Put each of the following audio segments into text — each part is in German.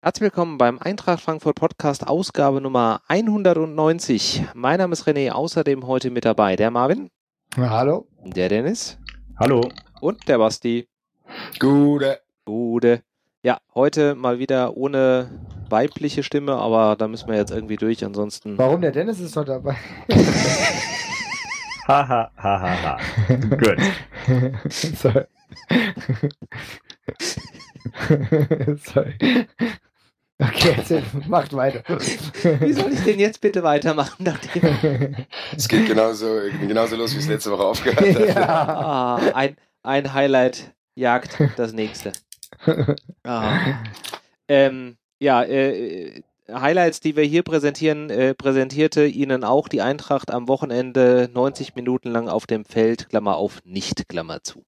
Herzlich willkommen beim Eintracht Frankfurt Podcast, Ausgabe Nummer 190. Mein Name ist René, außerdem heute mit dabei der Marvin. Ja, hallo. Der Dennis. Hallo. Und der Basti. Gute. Ja, heute mal wieder ohne weibliche Stimme, aber da müssen wir jetzt irgendwie durch, ansonsten... Warum? Der Dennis ist doch dabei. Ha. Gut. Sorry. Sorry. Okay, jetzt macht weiter. Wie soll ich denn jetzt bitte weitermachen? Es geht genauso los, wie es letzte Woche aufgehört hat. Ja. Ein Highlight jagt das nächste. Highlights, die wir hier präsentieren, präsentierte Ihnen auch die Eintracht am Wochenende 90 Minuten lang auf dem Feld, Klammer auf, nicht, Klammer zu.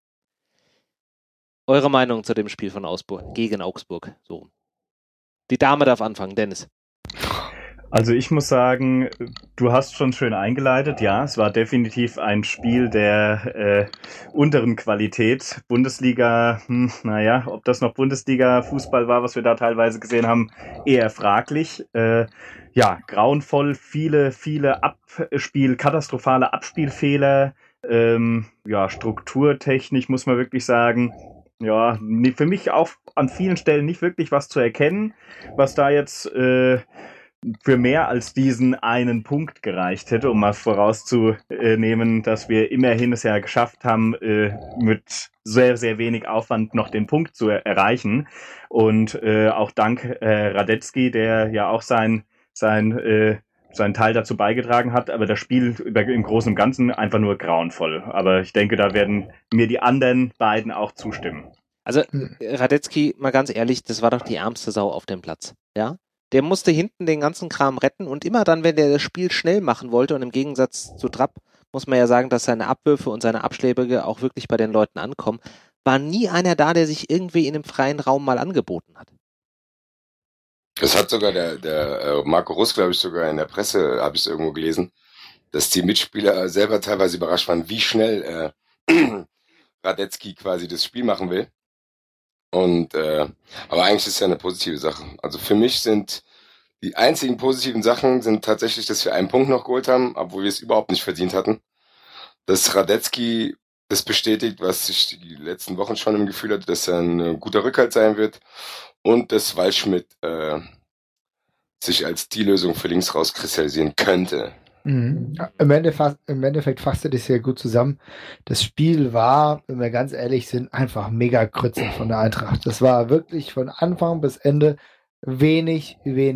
Eure Meinung zu dem Spiel von Augsburg gegen Augsburg? So. Die Dame darf anfangen, Dennis. Also ich muss sagen, du hast schon schön eingeleitet. Ja, es war definitiv ein Spiel der unteren Qualität. Bundesliga, ob das noch Bundesliga-Fußball war, was wir da teilweise gesehen haben, eher fraglich. Grauenvoll, viele katastrophale Abspielfehler. Strukturtechnisch muss man wirklich sagen, ja, für mich auch an vielen Stellen nicht wirklich was zu erkennen, was da jetzt für mehr als diesen einen Punkt gereicht hätte, um mal vorauszunehmen, dass wir immerhin es ja geschafft haben, mit sehr, sehr wenig Aufwand noch den Punkt zu erreichen. Und auch dank Radetzky, der ja auch sein Teil dazu beigetragen hat, aber das Spiel im Großen und Ganzen einfach nur grauenvoll. Aber ich denke, da werden mir die anderen beiden auch zustimmen. Also Radetzky, mal ganz ehrlich, das war doch die ärmste Sau auf dem Platz, ja? Der musste hinten den ganzen Kram retten und immer dann, wenn der das Spiel schnell machen wollte, und im Gegensatz zu Trapp muss man ja sagen, dass seine Abwürfe und seine Abschläge auch wirklich bei den Leuten ankommen, war nie einer da, der sich irgendwie in einem freien Raum mal angeboten hat. Das hat sogar der Marco Russ, glaube ich, sogar in der Presse, habe ich es irgendwo gelesen, dass die Mitspieler selber teilweise überrascht waren, wie schnell Radetzky quasi das Spiel machen will. Und aber eigentlich ist es ja eine positive Sache. Also für mich sind die einzigen positiven Sachen sind tatsächlich, dass wir einen Punkt noch geholt haben, obwohl wir es überhaupt nicht verdient hatten. Dass Radetzky das bestätigt, was ich die letzten Wochen schon im Gefühl hatte, dass er ein guter Rückhalt sein wird. Und dass Waldschmidt sich als die Lösung für links rauskristallisieren könnte. Mhm. Im Endeffekt fasst er das sehr gut zusammen. Das Spiel war, wenn wir ganz ehrlich sind, einfach mega Grütze von der Eintracht. Das war wirklich von Anfang bis Ende wenig.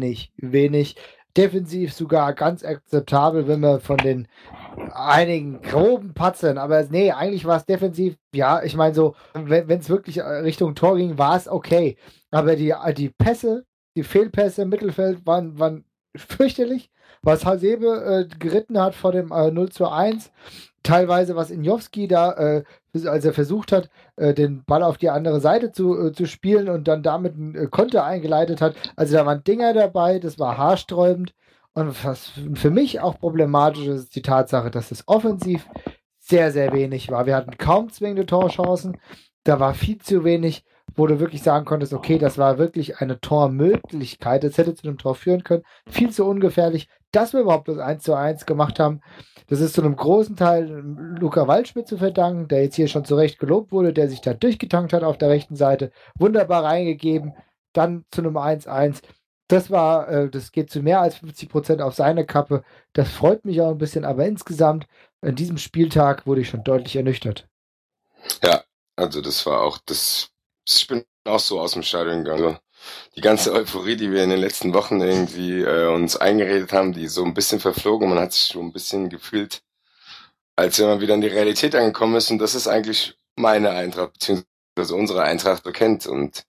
Defensiv sogar ganz akzeptabel, wenn wir von den einigen groben Patzern, aber nee, eigentlich war es defensiv, ja, ich meine so, wenn es wirklich Richtung Tor ging, war es okay. Aber die Pässe, die Fehlpässe im Mittelfeld waren fürchterlich. Was Hasebe geritten hat vor dem 0:1, teilweise was Injowski da, als er versucht hat, den Ball auf die andere Seite zu spielen und dann damit einen Konter eingeleitet hat. Also da waren Dinger dabei, das war haarsträubend. Und was für mich auch problematisch ist, ist die Tatsache, dass es offensiv sehr, sehr wenig war. Wir hatten kaum zwingende Torchancen, da war viel zu wenig, wo du wirklich sagen konntest, okay, das war wirklich eine Tormöglichkeit, das hätte zu einem Tor führen können, viel zu ungefährlich, dass wir überhaupt das 1:1 gemacht haben. Das ist zu einem großen Teil Luca Waldschmidt zu verdanken, der jetzt hier schon zu Recht gelobt wurde, der sich da durchgetankt hat auf der rechten Seite, wunderbar reingegeben, dann zu einem 1:1. Das geht zu mehr als 50% auf seine Kappe. Das freut mich auch ein bisschen, aber insgesamt an diesem Spieltag wurde ich schon deutlich ernüchtert. Ja, also das war auch ich bin auch so aus dem Stadion gegangen. Also die ganze Euphorie, die wir in den letzten Wochen irgendwie uns eingeredet haben, die so ein bisschen verflogen. Man hat sich so ein bisschen gefühlt, als wenn man wieder in die Realität angekommen ist. Und das ist eigentlich meine Eintracht, beziehungsweise unsere Eintracht bekennt. Und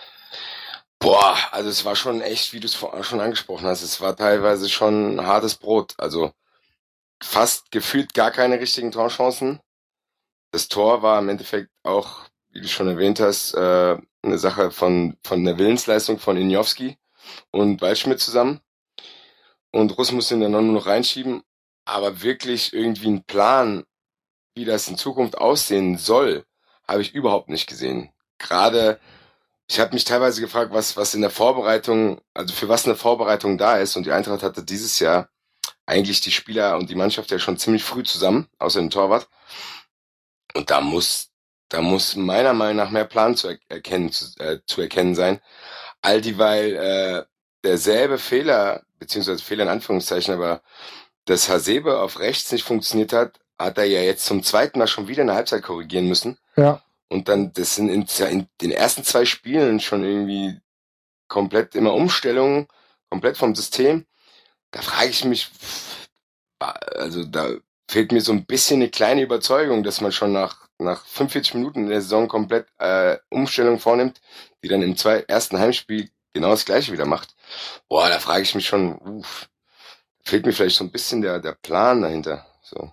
also es war schon echt, wie du es vorhin schon angesprochen hast, es war teilweise schon hartes Brot. Also fast gefühlt gar keine richtigen Torchancen. Das Tor war im Endeffekt auch, wie du schon erwähnt hast, eine Sache von der Willensleistung von Injowski und Waldschmidt zusammen. Und Russ muss ihn dann nur noch reinschieben. Aber wirklich irgendwie einen Plan, wie das in Zukunft aussehen soll, habe ich überhaupt nicht gesehen. Gerade, ich habe mich teilweise gefragt, was in der Vorbereitung, also für was eine Vorbereitung da ist. Und die Eintracht hatte dieses Jahr eigentlich die Spieler und die Mannschaft ja schon ziemlich früh zusammen, außer dem Torwart. Und da muss meiner Meinung nach mehr Plan zu erkennen sein. All dieweil derselbe Fehler, beziehungsweise Fehler in Anführungszeichen, aber dass Hasebe auf rechts nicht funktioniert hat er ja jetzt zum zweiten Mal schon wieder in der Halbzeit korrigieren müssen. Ja. Und dann, das sind in den ersten 2 Spielen schon irgendwie komplett immer Umstellungen, komplett vom System. Da frage ich mich, also da fehlt mir so ein bisschen eine kleine Überzeugung, dass man schon nach 45 Minuten in der Saison komplett Umstellung vornimmt, die dann im ersten Heimspiel genau das Gleiche wieder macht. Boah, da frage ich mich schon, fehlt mir vielleicht so ein bisschen der Plan dahinter. So.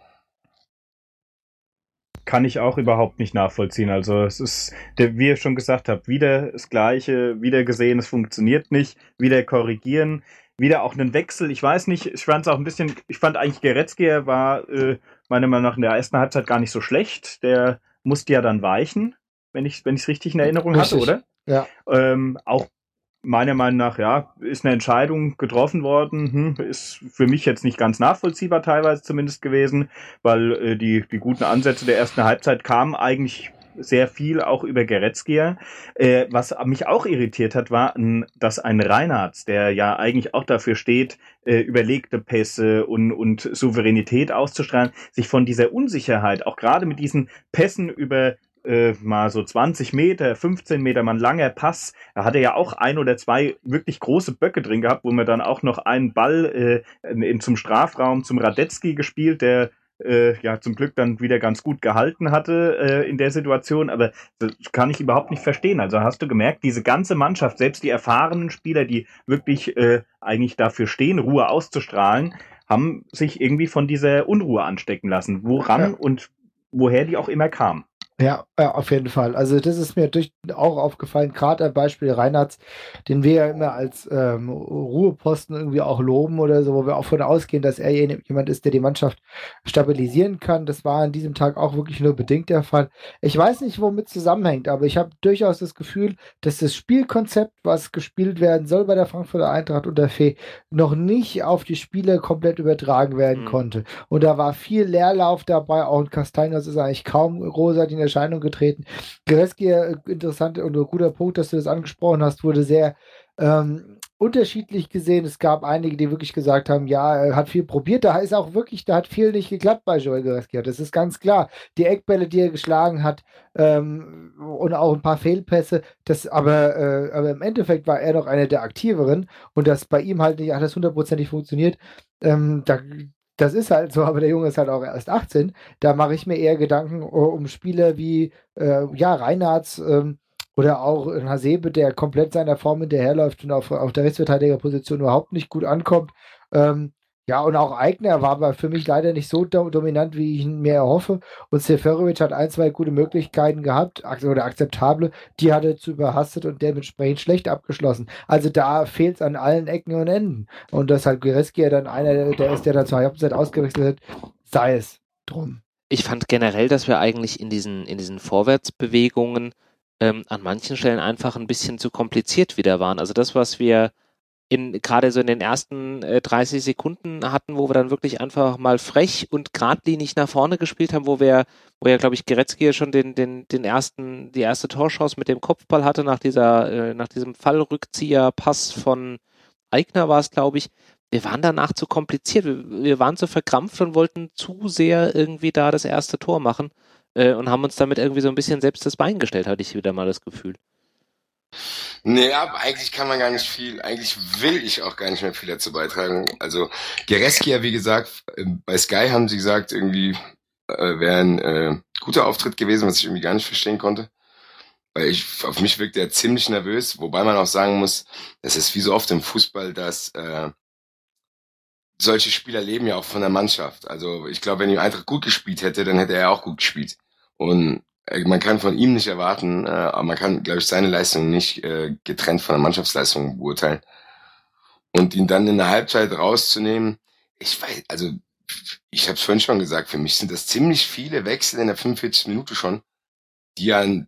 Kann ich auch überhaupt nicht nachvollziehen. Also es ist, wie ihr schon gesagt habt, wieder das Gleiche, wieder gesehen, es funktioniert nicht, wieder korrigieren, wieder auch einen Wechsel. Ich weiß nicht, ich fand eigentlich Goretzka war meiner Meinung nach in der ersten Halbzeit gar nicht so schlecht. Der musste ja dann weichen, wenn ich es richtig in Erinnerung hatte, oder? Ja. Auch meiner Meinung nach, ja, ist eine Entscheidung getroffen worden, ist für mich jetzt nicht ganz nachvollziehbar teilweise zumindest gewesen, weil die guten Ansätze der ersten Halbzeit kamen eigentlich sehr viel auch über Goretzka. Was mich auch irritiert hat, war, dass ein Reinhardt, der ja eigentlich auch dafür steht, überlegte Pässe und Souveränität auszustrahlen, sich von dieser Unsicherheit, auch gerade mit diesen Pässen über mal so 20 Meter, 15 Meter, mal ein langer Pass. Da hat er ja auch 1 oder 2 wirklich große Böcke drin gehabt, wo man dann auch noch einen Ball zum Strafraum zum Radetzky gespielt, der ja zum Glück dann wieder ganz gut gehalten hatte in der Situation, aber das kann ich überhaupt nicht verstehen. Also hast du gemerkt, diese ganze Mannschaft, selbst die erfahrenen Spieler, die wirklich eigentlich dafür stehen, Ruhe auszustrahlen, haben sich irgendwie von dieser Unruhe anstecken lassen. Woran und woher die auch immer kam. Ja, auf jeden Fall. Also das ist mir auch aufgefallen, gerade ein Beispiel Reinhardt, den wir ja immer als Ruheposten irgendwie auch loben oder so, wo wir auch davon ausgehen, dass er jemand ist, der die Mannschaft stabilisieren kann. Das war an diesem Tag auch wirklich nur bedingt der Fall. Ich weiß nicht, womit zusammenhängt, aber ich habe durchaus das Gefühl, dass das Spielkonzept, was gespielt werden soll bei der Frankfurter Eintracht unter Fee, noch nicht auf die Spiele komplett übertragen werden konnte. Und da war viel Leerlauf dabei, auch ein Castaños ist eigentlich kaum großartig in Erscheinung getreten. Goretzka, interessant und ein guter Punkt, dass du das angesprochen hast, wurde sehr unterschiedlich gesehen. Es gab einige, die wirklich gesagt haben, ja, er hat viel probiert. Da hat viel nicht geklappt bei Joel Goretzka. Das ist ganz klar. Die Eckbälle, die er geschlagen hat und auch ein paar Fehlpässe, aber im Endeffekt war er noch einer der aktiveren und das bei ihm halt nicht alles 100%ig funktioniert. Das ist halt so, aber der Junge ist halt auch erst 18. Da mache ich mir eher Gedanken um Spieler wie Reinhardt oder auch ein Hasebe, der komplett seiner Form hinterherläuft und auf der Rechtsverteidigerposition überhaupt nicht gut ankommt. Ja, und auch Aigner war aber für mich leider nicht so dominant, wie ich ihn mir erhoffe. Und Seferovic hat 1, 2 gute Möglichkeiten gehabt, oder akzeptable, die hat er zu überhastet und dementsprechend schlecht abgeschlossen. Also da fehlt es an allen Ecken und Enden. Und dass halt Goretzka dann einer der ist, der dann zur Halbzeit ausgewechselt hat, sei es drum. Ich fand generell, dass wir eigentlich in diesen Vorwärtsbewegungen an manchen Stellen einfach ein bisschen zu kompliziert wieder waren. Also das, was wir gerade so in den ersten 30 Sekunden hatten, wo wir dann wirklich einfach mal frech und geradlinig nach vorne gespielt haben, wo ja, glaube ich, Goretzka schon die erste Torchance mit dem Kopfball hatte nach diesem Fallrückzieher-Pass von Aigner war es, glaube ich. Wir waren danach zu kompliziert. Wir waren zu verkrampft und wollten zu sehr irgendwie da das erste Tor machen und haben uns damit irgendwie so ein bisschen selbst das Bein gestellt, hatte ich wieder mal das Gefühl. Nee, aber eigentlich kann man gar nicht viel, eigentlich will ich auch gar nicht mehr viel dazu beitragen. Also Goretzka, wie gesagt, bei Sky haben sie gesagt, irgendwie wäre ein guter Auftritt gewesen, was ich irgendwie gar nicht verstehen konnte. Weil auf mich wirkt er ziemlich nervös, wobei man auch sagen muss, das ist wie so oft im Fußball, dass solche Spieler leben ja auch von der Mannschaft. Also ich glaube, wenn die Eintracht gut gespielt hätte, dann hätte er auch gut gespielt. Und man kann von ihm nicht erwarten, aber man kann, glaube ich, seine Leistung nicht getrennt von der Mannschaftsleistung beurteilen. Und ihn dann in der Halbzeit rauszunehmen, ich weiß, also ich habe es vorhin schon gesagt, für mich sind das ziemlich viele Wechsel in der 45. Minute schon, die ja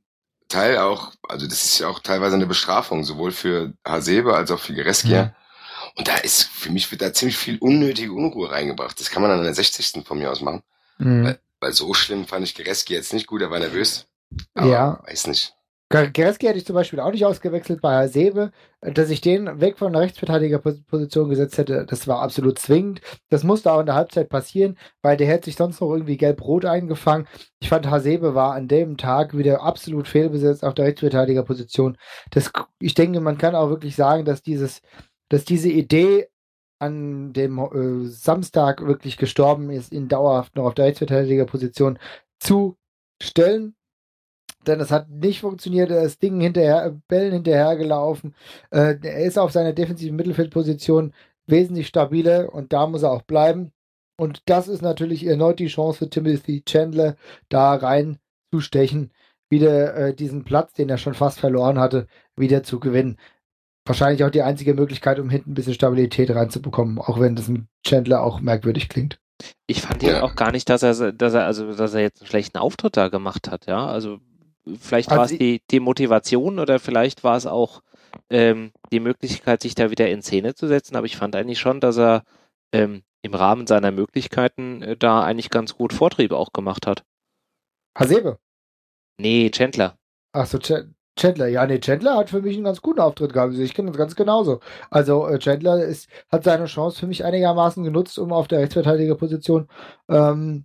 Teil auch, also das ist ja auch teilweise eine Bestrafung, sowohl für Hasebe als auch für Gereskia. Und für mich wird da ziemlich viel unnötige Unruhe reingebracht. Das kann man dann an der 60. von mir aus machen. Weil so schlimm fand ich Gereski jetzt nicht gut, er war nervös. Aber Ja. weiß nicht. Gereski hätte ich zum Beispiel auch nicht ausgewechselt bei Hasebe. Dass ich den weg von der Rechtsverteidigerposition gesetzt hätte, das war absolut zwingend. Das musste auch in der Halbzeit passieren, weil der hätte sich sonst noch irgendwie gelb-rot eingefangen. Ich fand, Hasebe war an dem Tag wieder absolut fehlbesetzt auf der Rechtsverteidigerposition. Ich denke, man kann auch wirklich sagen, dass diese Idee an dem Samstag wirklich gestorben ist, ihn dauerhaft noch auf der Rechtsverteidigerposition zu stellen. Denn es hat nicht funktioniert, er ist Bällen hinterhergelaufen. Er ist auf seiner defensiven Mittelfeldposition wesentlich stabiler und da muss er auch bleiben. Und das ist natürlich erneut die Chance für Timothy Chandler, da reinzustechen, wieder diesen Platz, den er schon fast verloren hatte, wieder zu gewinnen. Wahrscheinlich auch die einzige Möglichkeit, um hinten ein bisschen Stabilität reinzubekommen, auch wenn das mit Chandler auch merkwürdig klingt. Ich fand ihn auch gar nicht, dass er jetzt einen schlechten Auftritt da gemacht hat, ja. Also vielleicht war es die Motivation oder vielleicht war es auch die Möglichkeit, sich da wieder in Szene zu setzen, aber ich fand eigentlich schon, dass er im Rahmen seiner Möglichkeiten da eigentlich ganz gut Vortrieb auch gemacht hat. Hasebe? Nee, Chandler. Achso, Chandler. Ja, nee, Chandler hat für mich einen ganz guten Auftritt gehabt. Ich kenne das ganz genauso. Also Chandler hat seine Chance für mich einigermaßen genutzt, um auf der Rechtsverteidigerposition um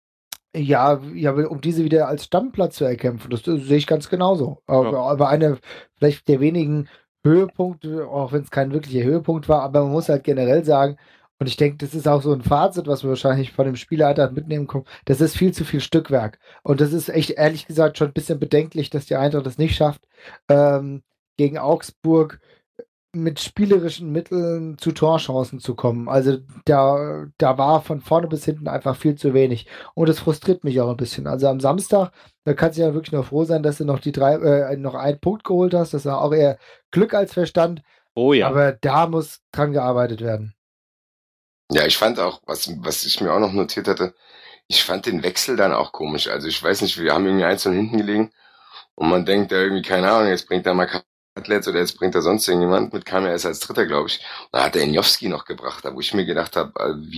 diese wieder als Stammplatz zu erkämpfen. Das sehe ich ganz genauso. Aber einer vielleicht der wenigen Höhepunkte, auch wenn es kein wirklicher Höhepunkt war, aber man muss halt generell sagen, und ich denke, das ist auch so ein Fazit, was wir wahrscheinlich von dem Spielleiter mitnehmen können, das ist viel zu viel Stückwerk. Und das ist echt, ehrlich gesagt, schon ein bisschen bedenklich, dass die Eintracht das nicht schafft, gegen Augsburg mit spielerischen Mitteln zu Torchancen zu kommen. Also da war von vorne bis hinten einfach viel zu wenig. Und das frustriert mich auch ein bisschen. Also am Samstag, da kannst du ja wirklich noch froh sein, dass du noch noch einen Punkt geholt hast. Das war auch eher Glück als Verstand. Oh ja. Aber da muss dran gearbeitet werden. Ja, ich fand auch, was ich mir auch noch notiert hatte, ich fand den Wechsel dann auch komisch. Also ich weiß nicht, wir haben irgendwie 1 hinten gelegen und man denkt da irgendwie, keine Ahnung, jetzt bringt er mal Katlets oder jetzt bringt er sonst irgendjemand mit, kam er erst als Dritter, glaube ich. Und dann hat er Injowski noch gebracht, da wo ich mir gedacht habe,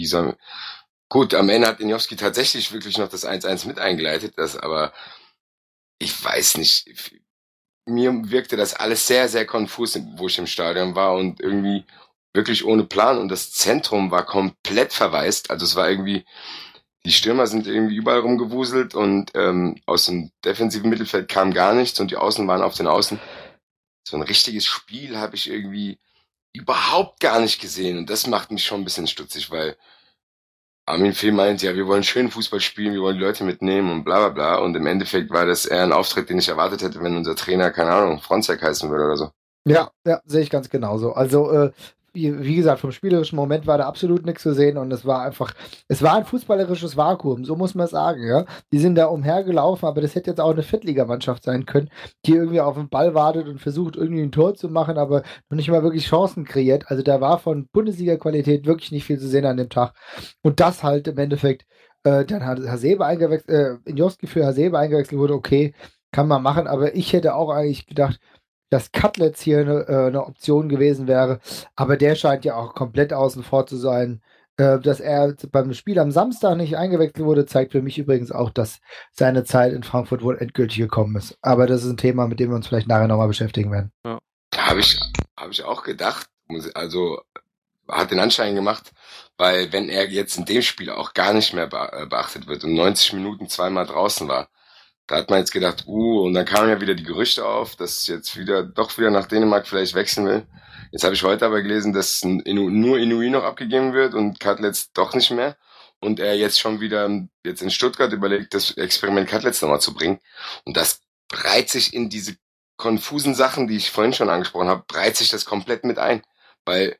gut, am Ende hat Injowski tatsächlich wirklich noch das 1-1 mit eingeleitet, aber ich weiß nicht, mir wirkte das alles sehr, sehr konfus, wo ich im Stadion war und irgendwie wirklich ohne Plan und das Zentrum war komplett verwaist. Also es war irgendwie, die Stürmer sind irgendwie überall rumgewuselt und aus dem defensiven Mittelfeld kam gar nichts und die Außen waren auf den Außen. So ein richtiges Spiel habe ich irgendwie überhaupt gar nicht gesehen und das macht mich schon ein bisschen stutzig, weil Armin Fee meint, ja, wir wollen schön Fußball spielen, wir wollen die Leute mitnehmen und bla bla bla und im Endeffekt war das eher ein Auftritt, den ich erwartet hätte, wenn unser Trainer, keine Ahnung, Fronzek heißen würde oder so. Ja, sehe ich ganz genauso. Also wie gesagt, vom spielerischen Moment war da absolut nichts zu sehen und es war ein fußballerisches Vakuum, so muss man es sagen, ja. Die sind da umhergelaufen, aber das hätte jetzt auch eine Viertligamannschaft sein können, die irgendwie auf den Ball wartet und versucht irgendwie ein Tor zu machen, aber noch nicht mal wirklich Chancen kreiert. Also da war von Bundesliga-Qualität wirklich nicht viel zu sehen an dem Tag. Und das halt im Endeffekt, dann hat Hasebe eingewechselt, Injowski für Hasebe eingewechselt wurde, okay, kann man machen, aber ich hätte auch eigentlich gedacht, dass Cutlets hier eine Option gewesen wäre, aber der scheint ja auch komplett außen vor zu sein. Dass er beim Spiel am Samstag nicht eingewechselt wurde, zeigt für mich übrigens auch, dass seine Zeit in Frankfurt wohl endgültig gekommen ist. Aber das ist ein Thema, mit dem wir uns vielleicht nachher nochmal beschäftigen werden. Ja. Habe ich auch gedacht. Also hat den Anschein gemacht, weil wenn er jetzt in dem Spiel auch gar nicht mehr beachtet wird und 90 Minuten zweimal draußen war, da hat man jetzt gedacht, und dann kamen ja wieder die Gerüchte auf, dass jetzt doch wieder nach Dänemark vielleicht wechseln will. Jetzt habe ich heute aber gelesen, dass nur Inouï noch abgegeben wird und Cutlets doch nicht mehr. Und er jetzt schon wieder jetzt in Stuttgart überlegt, das Experiment Cutlets nochmal zu bringen. Und das reiht sich in diese konfusen Sachen, die ich vorhin schon angesprochen habe, reiht sich das komplett mit ein. Weil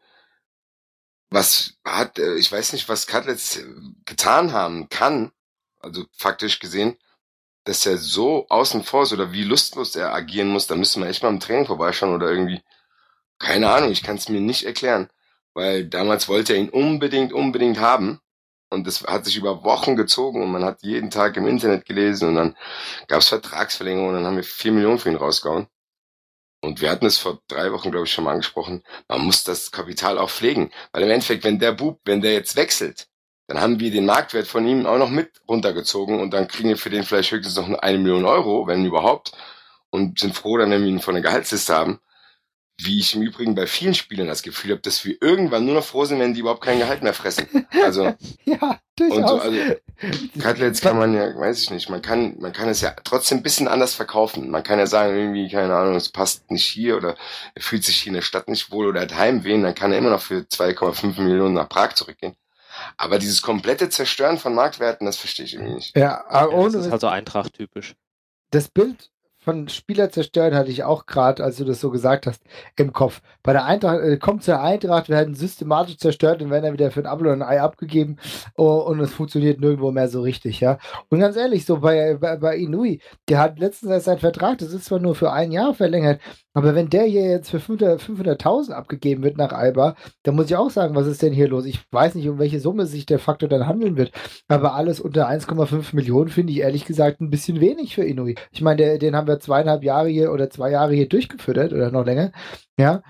ich weiß nicht, was Cutlets getan haben kann, also faktisch gesehen, dass er so außen vor ist oder wie lustlos er agieren muss, da müsste man echt mal im Training vorbeischauen oder irgendwie, keine Ahnung, ich kann es mir nicht erklären, weil damals wollte er ihn unbedingt haben und das hat sich über Wochen gezogen und man hat jeden Tag im Internet gelesen und dann gab es Vertragsverlängerungen und dann haben wir 4 Millionen für ihn rausgehauen. Und wir hatten es vor 3 Wochen, glaube ich, schon mal angesprochen, man muss das Kapital auch pflegen, weil im Endeffekt, wenn der jetzt wechselt, dann haben wir den Marktwert von ihm auch noch mit runtergezogen und dann kriegen wir für den vielleicht höchstens noch 1 Million Euro, wenn überhaupt, und sind froh, dann wenn wir ihn von der Gehaltsliste haben. Wie ich im Übrigen bei vielen Spielern das Gefühl habe, dass wir irgendwann nur noch froh sind, wenn die überhaupt kein Gehalt mehr fressen. Also, ja, durchaus. und so, also, Cutlets kann man ja, weiß ich nicht, man kann es ja trotzdem ein bisschen anders verkaufen. Man kann ja sagen, irgendwie, keine Ahnung, es passt nicht hier oder er fühlt sich hier in der Stadt nicht wohl oder hat Heimweh, dann kann er immer noch für 2,5 Millionen nach Prag zurückgehen. Aber dieses komplette Zerstören von Marktwerten, das verstehe ich irgendwie nicht. Ja, aber ohne das ist halt so Eintracht-typisch. Das Bild von Spieler zerstören hatte ich auch gerade, als du das so gesagt hast, im Kopf. Bei der Eintracht, kommt zur Eintracht, werden systematisch zerstört und werden dann wieder für ein Apfel oder ein Ei abgegeben und es funktioniert nirgendwo mehr so richtig, ja. Und ganz ehrlich, so bei Inui, der hat letztens erst seinen Vertrag, das ist zwar nur für 1 Jahr verlängert, aber wenn der hier jetzt für 500.000 abgegeben wird nach Alba, dann muss ich auch sagen, was ist denn hier los? Ich weiß nicht, um welche Summe sich de facto dann handeln wird, aber alles unter 1,5 Millionen finde ich ehrlich gesagt ein bisschen wenig für Inui. Ich meine, den haben wir 2,5 Jahre hier oder 2 Jahre hier durchgefüttert oder noch länger, ja.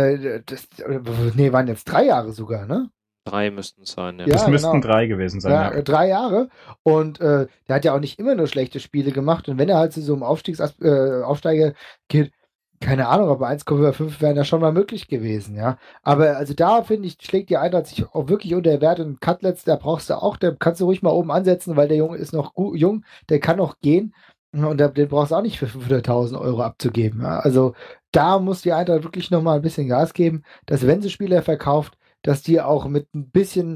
Waren jetzt 3 Jahre sogar, ne? 3 müssten es sein, ja. Das müssten genau. 3 gewesen sein, Ja, 3 Jahre. Und der hat ja auch nicht immer nur schlechte Spiele gemacht. Und wenn er halt zu so einem Aufsteiger geht, keine Ahnung, aber 1,5 wären da schon mal möglich gewesen, ja. Aber also da, finde ich, schlägt die Eintracht sich auch wirklich unter Wert. Und Cutlets, da brauchst du auch, da kannst du ruhig mal oben ansetzen, weil der Junge ist noch jung, der kann noch gehen. Und den brauchst du auch nicht für 500.000 Euro abzugeben. Ja? Also da muss die Eintracht wirklich nochmal ein bisschen Gas geben, dass wenn sie Spieler verkauft, dass die auch mit ein bisschen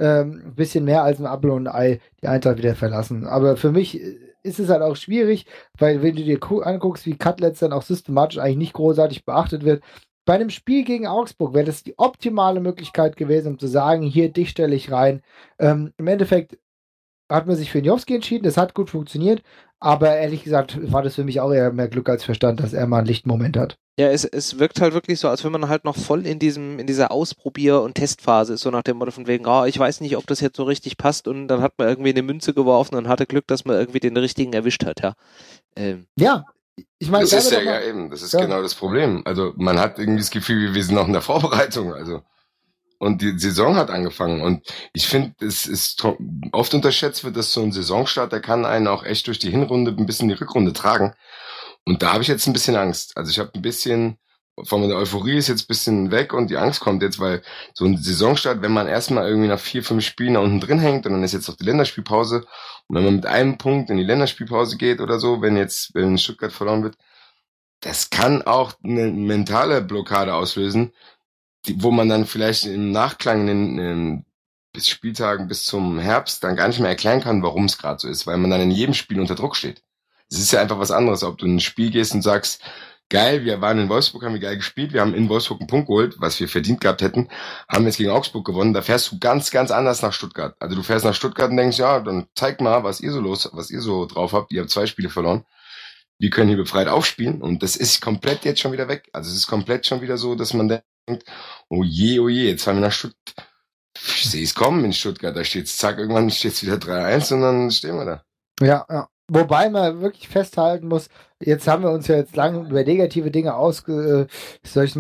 mehr als ein Apfel und ein Ei die Eintracht wieder verlassen. Aber für mich ist es halt auch schwierig, weil wenn du dir anguckst, wie Cutlets dann auch systematisch eigentlich nicht großartig beachtet wird, bei einem Spiel gegen Augsburg wäre das die optimale Möglichkeit gewesen, um zu sagen, hier, dich stelle ich rein. Im Endeffekt hat man sich für Njowski entschieden, das hat gut funktioniert, aber ehrlich gesagt war das für mich auch eher mehr Glück als Verstand, dass er mal einen Lichtmoment hat. Ja, es wirkt halt wirklich so, als wenn man halt noch voll in dieser Ausprobier- und Testphase ist, so nach dem Motto von wegen, ich weiß nicht, ob das jetzt so richtig passt und dann hat man irgendwie eine Münze geworfen und hatte Glück, dass man irgendwie den richtigen erwischt hat, ja. Ja, ich meine, das ist ja eben, das ist genau das Problem. Also man hat irgendwie das Gefühl, wir sind noch in der Vorbereitung, also. Und die Saison hat angefangen. Und ich finde, es ist oft unterschätzt wird, dass so ein Saisonstart, der kann einen auch echt durch die Hinrunde ein bisschen die Rückrunde tragen. Und da habe ich jetzt ein bisschen Angst. Also ich habe ein bisschen, von der Euphorie ist jetzt ein bisschen weg und die Angst kommt jetzt, weil so ein Saisonstart, wenn man erstmal irgendwie nach 4, 5 Spielen da unten drin hängt und dann ist jetzt noch die Länderspielpause und wenn man mit einem Punkt in die Länderspielpause geht oder so, wenn Stuttgart verloren wird, das kann auch eine mentale Blockade auslösen, wo man dann vielleicht im Nachklang in den bis Spieltagen bis zum Herbst dann gar nicht mehr erklären kann, warum es gerade so ist, weil man dann in jedem Spiel unter Druck steht. Es ist ja einfach was anderes, ob du in ein Spiel gehst und sagst, geil, wir waren in Wolfsburg, haben wir geil gespielt, wir haben in Wolfsburg einen Punkt geholt, was wir verdient gehabt hätten, haben jetzt gegen Augsburg gewonnen, da fährst du ganz, ganz anders nach Stuttgart. Also du fährst nach Stuttgart und denkst, ja, dann zeigt mal, was ihr so drauf habt, ihr habt 2 Spiele verloren. Wir können hier befreit aufspielen und das ist komplett jetzt schon wieder weg. Also es ist komplett schon wieder so, dass man denkt, oh je, jetzt fahren wir nach Stuttgart. Ich sehe es kommen in Stuttgart, da steht's, zack, irgendwann steht's wieder 3-1 und dann stehen wir da. Ja. Wobei man wirklich festhalten muss, jetzt haben wir uns ja jetzt lange über negative Dinge ausgekotzt,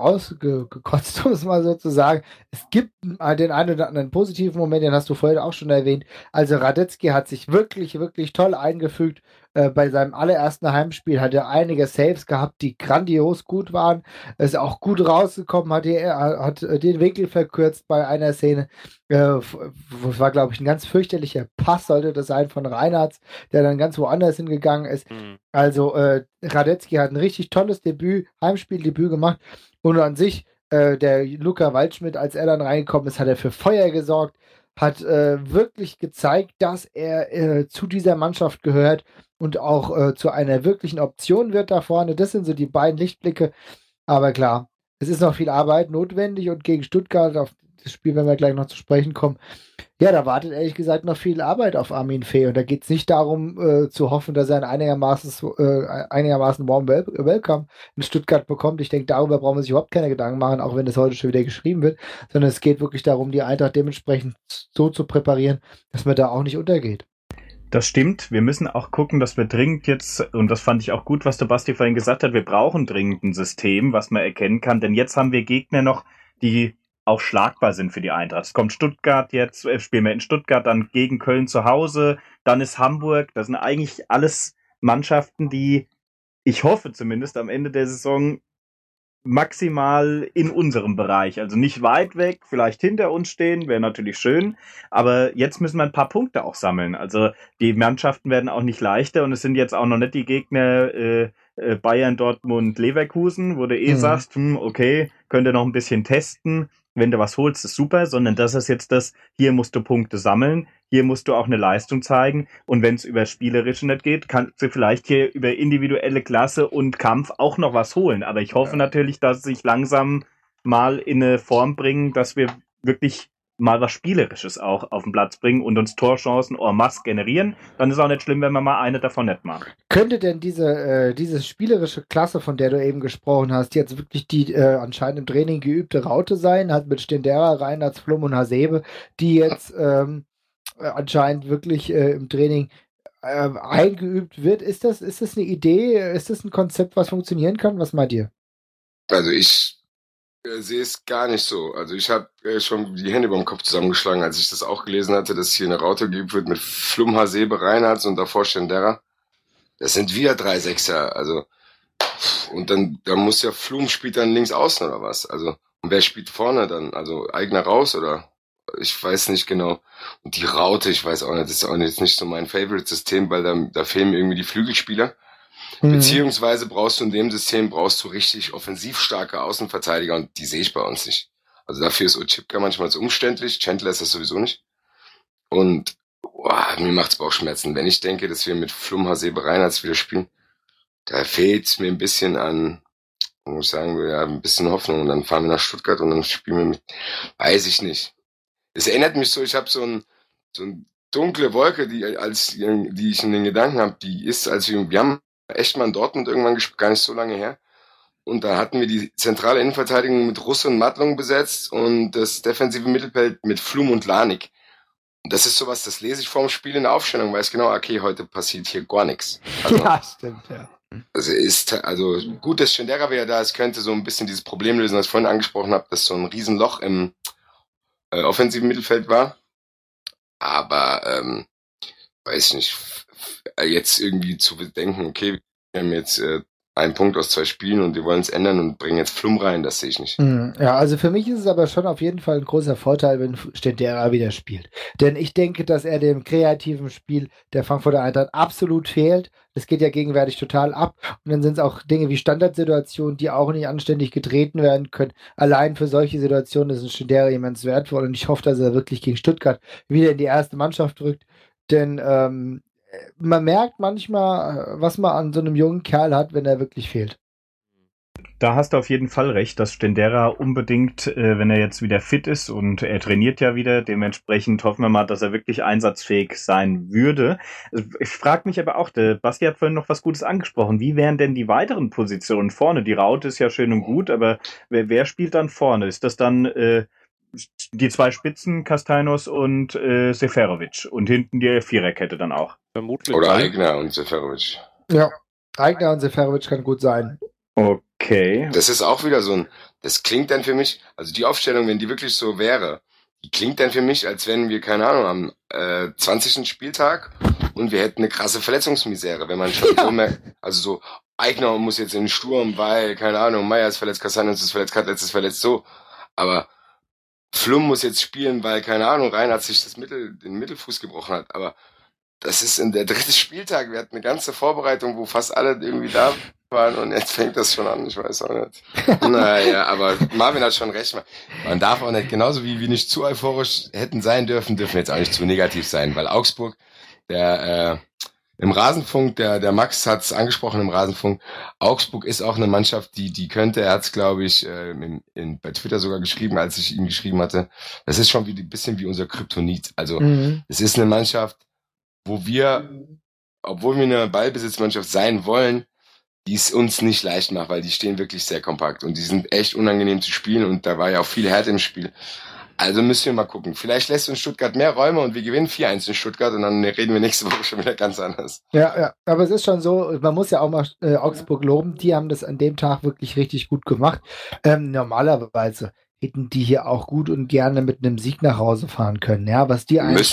um es mal so zu sagen. Es gibt den einen oder anderen positiven Moment, den hast du vorhin auch schon erwähnt. Also Radetzky hat sich wirklich, wirklich toll eingefügt. Bei seinem allerersten Heimspiel hat er einige Saves gehabt, die grandios gut waren. Er ist auch gut rausgekommen, hat den Winkel verkürzt bei einer Szene. Das war, glaube ich, ein ganz fürchterlicher Pass, sollte das sein, von Reinhardt, der dann ganz woanders hingegangen ist. Mhm. Also Radetzky hat ein richtig tolles Heimspieldebüt gemacht und an sich der Luca Waldschmidt, als er dann reingekommen ist, hat er für Feuer gesorgt, hat wirklich gezeigt, dass er zu dieser Mannschaft gehört und auch zu einer wirklichen Option wird da vorne. Das sind so die beiden Lichtblicke. Aber klar, es ist noch viel Arbeit notwendig und gegen Stuttgart, das Spiel, wenn wir gleich noch zu sprechen kommen. Ja, da wartet ehrlich gesagt noch viel Arbeit auf Armin Fee und da geht es nicht darum, zu hoffen, dass er ein einigermaßen warm Welcome in Stuttgart bekommt. Ich denke, darüber brauchen wir sich überhaupt keine Gedanken machen, auch wenn das heute schon wieder geschrieben wird, sondern es geht wirklich darum, die Eintracht dementsprechend so zu präparieren, dass man da auch nicht untergeht. Das stimmt. Wir müssen auch gucken, dass wir dringend jetzt, und das fand ich auch gut, was der Basti vorhin gesagt hat, wir brauchen dringend ein System, was man erkennen kann, denn jetzt haben wir Gegner noch, die auch schlagbar sind für die Eintracht. Es kommt Stuttgart jetzt, spielen wir in Stuttgart, dann gegen Köln zu Hause, dann ist Hamburg. Das sind eigentlich alles Mannschaften, die, ich hoffe zumindest, am Ende der Saison maximal in unserem Bereich, also nicht weit weg, vielleicht hinter uns stehen, wäre natürlich schön, aber jetzt müssen wir ein paar Punkte auch sammeln. Also die Mannschaften werden auch nicht leichter und es sind jetzt auch noch nicht die Gegner Bayern, Dortmund, Leverkusen, wo du sagst, okay, könnt ihr noch ein bisschen testen, wenn du was holst, ist super, sondern das ist jetzt das, hier musst du Punkte sammeln, hier musst du auch eine Leistung zeigen und wenn es über Spielerische nicht geht, kannst du vielleicht hier über individuelle Klasse und Kampf auch noch was holen. Aber ich hoffe natürlich, dass sie sich langsam mal in eine Form bringen, dass wir wirklich mal was Spielerisches auch auf den Platz bringen und uns Torchancen en masse generieren. Dann ist auch nicht schlimm, wenn wir mal eine davon nicht machen. Könnte denn diese spielerische Klasse, von der du eben gesprochen hast, jetzt wirklich die anscheinend im Training geübte Raute sein, halt mit Stendera, Reinhardt, Flum und Hasebe, die jetzt anscheinend wirklich im Training eingeübt wird? Ist das eine Idee? Ist das ein Konzept, was funktionieren kann? Was meint ihr? Also ich sehe es gar nicht so. Also ich habe schon die Hände über dem Kopf zusammengeschlagen, als ich das auch gelesen hatte, dass hier eine Raute geübt wird mit Flum, Hasebe, Reinhardt und davor Stendera. Das sind wieder 3 Sechser. Also und dann muss ja Flum spielt dann links außen oder was? Also und wer spielt vorne dann? Also Eigner raus oder? Ich weiß nicht genau. Und die Raute, ich weiß auch nicht, das ist auch nicht so mein Favorite-System, weil da fehlen mir irgendwie die Flügelspieler. Beziehungsweise brauchst du in dem System richtig offensiv starke Außenverteidiger und die sehe ich bei uns nicht. Also dafür ist Otschipka manchmal zu umständlich, Chandler ist das sowieso nicht. Und mir macht's Bauchschmerzen, wenn ich denke, dass wir mit Flum, Hasebe, Reinhardt wieder spielen. Da fehlt's mir ein bisschen an, muss ich sagen, ja, ein bisschen Hoffnung. Und dann fahren wir nach Stuttgart und dann spielen wir mit, weiß ich nicht. Es erinnert mich so, ich habe so ein dunkle Wolke, die ich in den Gedanken habe, die ist, als wir haben echt mal in Dortmund irgendwann gespielt, gar nicht so lange her. Und da hatten wir die zentrale Innenverteidigung mit Russe und Mattlung besetzt und das defensive Mittelfeld mit Flum und Lanik. Und das ist sowas, das lese ich vorm Spiel in der Aufstellung, weiß genau, okay, heute passiert hier gar nichts. Also, ja, stimmt, ja. Also gut, dass Stendera wieder da ist, könnte so ein bisschen dieses Problem lösen, was ich vorhin angesprochen habe, dass so ein Riesenloch im offensiven Mittelfeld war. Aber weiß ich nicht, jetzt irgendwie zu denken, okay, wir haben jetzt einen Punkt aus 2 Spielen und wir wollen es ändern und bringen jetzt Flum rein, das sehe ich nicht. Ja, also für mich ist es aber schon auf jeden Fall ein großer Vorteil, wenn Stendera wieder spielt. Denn ich denke, dass er dem kreativen Spiel der Frankfurter Eintracht absolut fehlt. Das geht ja gegenwärtig total ab. Und dann sind es auch Dinge wie Standardsituationen, die auch nicht anständig getreten werden können. Allein für solche Situationen ist ein Stendera immens wertvoll. Und ich hoffe, dass er wirklich gegen Stuttgart wieder in die erste Mannschaft rückt. Denn man merkt manchmal, was man an so einem jungen Kerl hat, wenn er wirklich fehlt. Da hast du auf jeden Fall recht, dass Stendera unbedingt, wenn er jetzt wieder fit ist und er trainiert ja wieder, dementsprechend hoffen wir mal, dass er wirklich einsatzfähig sein würde. Ich frage mich aber auch, der Basti hat vorhin noch was Gutes angesprochen. Wie wären denn die weiteren Positionen vorne? Die Raute ist ja schön und gut, aber wer spielt dann vorne? Ist das dann die 2 Spitzen, Castaños und Seferovic und hinten die Viererkette dann auch? Vermutlich. Oder Eigner und Seferovic. Ja, Eigner und Seferovic kann gut sein. Okay. Das ist auch wieder das klingt dann für mich, also die Aufstellung, wenn die wirklich so wäre, die klingt dann für mich, als wenn wir, keine Ahnung, am 20. Spieltag und wir hätten eine krasse Verletzungsmisere, wenn man schon so merkt, also so, Eigner muss jetzt in den Sturm, weil, keine Ahnung, Meier ist verletzt, Castaños ist verletzt, Katlitz ist verletzt, so, aber Flum muss jetzt spielen, weil, keine Ahnung, Reinhardt sich den Mittelfuß gebrochen hat, aber das ist in der 3. Spieltag, wir hatten eine ganze Vorbereitung, wo fast alle irgendwie da waren und jetzt fängt das schon an, ich weiß auch nicht. Naja, aber Marvin hat schon recht. Man darf auch nicht, genauso wie wir nicht zu euphorisch hätten sein dürfen wir jetzt auch nicht zu negativ sein, weil Augsburg, der im Rasenfunk, der Max hat es angesprochen im Rasenfunk, Augsburg ist auch eine Mannschaft, die könnte, er hat es, glaube ich, bei Twitter sogar geschrieben, als ich ihm geschrieben hatte, das ist schon ein bisschen wie unser Kryptonit. Also es ist eine Mannschaft, wo wir, obwohl wir eine Ballbesitzmannschaft sein wollen, die es uns nicht leicht macht, weil die stehen wirklich sehr kompakt und die sind echt unangenehm zu spielen und da war ja auch viel Härte im Spiel. Also müssen wir mal gucken. Vielleicht lässt uns Stuttgart mehr Räume und wir gewinnen 4-1 in Stuttgart und dann reden wir nächste Woche schon wieder ganz anders. Ja, aber es ist schon so, man muss ja auch mal Augsburg loben, die haben das an dem Tag wirklich richtig gut gemacht. Normalerweise hätten die hier auch gut und gerne mit einem Sieg nach Hause fahren können. Ja, was die einen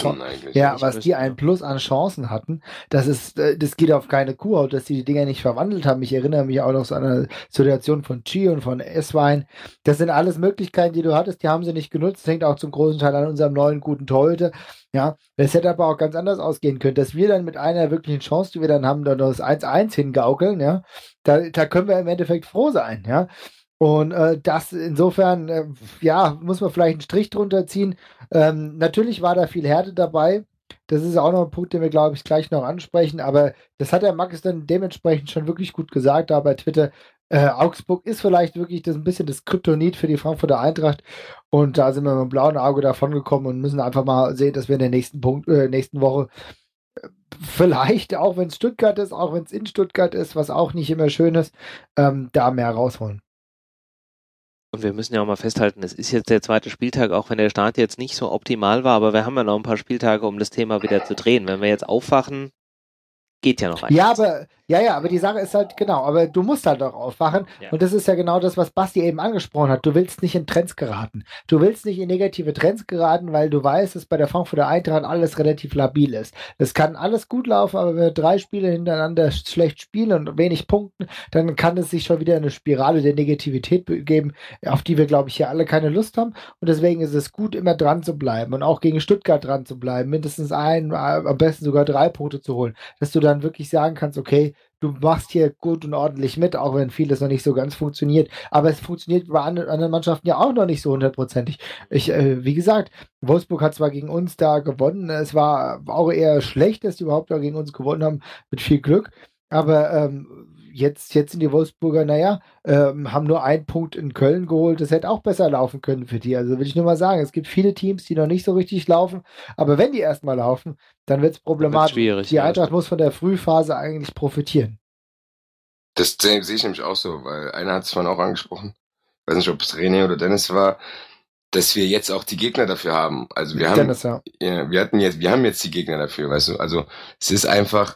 Plus an Chancen hatten, das geht auf keine Kuhhaut, dass die Dinger nicht verwandelt haben. Ich erinnere mich auch noch so an eine Situation von Chi und von Esswein. Das sind alles Möglichkeiten, die du hattest, die haben sie nicht genutzt. Das hängt auch zum großen Teil an unserem neuen guten Torhüter. Ja, das hätte aber auch ganz anders ausgehen können, dass wir dann mit einer wirklichen Chance, die wir dann haben, dann das 1-1 hingaukeln, ja, da können wir im Endeffekt froh sein, ja. Und das insofern, muss man vielleicht einen Strich drunter ziehen. Natürlich war da viel Härte dabei. Das ist auch noch ein Punkt, den wir, glaube ich, gleich noch ansprechen. Aber das hat der Max dann dementsprechend schon wirklich gut gesagt da bei Twitter. Augsburg ist vielleicht wirklich ein bisschen das Kryptonit für die Frankfurter Eintracht. Und da sind wir mit dem blauen Auge davon gekommen und müssen einfach mal sehen, dass wir in der nächsten Woche vielleicht, auch wenn es Stuttgart ist, auch wenn es in Stuttgart ist, was auch nicht immer schön ist, da mehr rausholen. Und wir müssen ja auch mal festhalten, es ist jetzt der zweite Spieltag, auch wenn der Start jetzt nicht so optimal war, aber wir haben ja noch ein paar Spieltage, um das Thema wieder zu drehen. Wenn wir jetzt aufwachen, geht ja noch einiges. Aber die Sache ist halt, genau, aber du musst halt auch aufwachen. Ja. Und das ist ja genau das, was Basti eben angesprochen hat. Du willst nicht in Trends geraten. Du willst nicht in negative Trends geraten, weil du weißt, dass bei der Frankfurter Eintracht alles relativ labil ist. Es kann alles gut laufen, aber wenn wir 3 Spiele hintereinander schlecht spielen und wenig punkten, dann kann es sich schon wieder in eine Spirale der Negativität begeben, auf die wir, glaube ich, hier alle keine Lust haben. Und deswegen ist es gut, immer dran zu bleiben und auch gegen Stuttgart dran zu bleiben, mindestens am besten sogar 3 Punkte zu holen, dass du dann wirklich sagen kannst, okay, du machst hier gut und ordentlich mit, auch wenn vieles noch nicht so ganz funktioniert. Aber es funktioniert bei anderen Mannschaften ja auch noch nicht so 100%ig. Wie gesagt, Wolfsburg hat zwar gegen uns da gewonnen, es war auch eher schlecht, dass die überhaupt da gegen uns gewonnen haben, mit viel Glück. Aber jetzt sind die Wolfsburger, haben nur 1 Punkt in Köln geholt. Das hätte auch besser laufen können für die. Also will ich nur mal sagen, es gibt viele Teams, die noch nicht so richtig laufen. Aber wenn die erstmal laufen, dann wird es problematisch. Die Eintracht muss von der Frühphase eigentlich profitieren. Das sehe ich nämlich auch so, weil einer hat es vorhin auch angesprochen. Ich weiß nicht, ob es René oder Dennis war, dass wir jetzt auch die Gegner dafür haben. Also wir haben, Dennis, ja. Wir haben jetzt die Gegner dafür, weißt du. Also es ist einfach,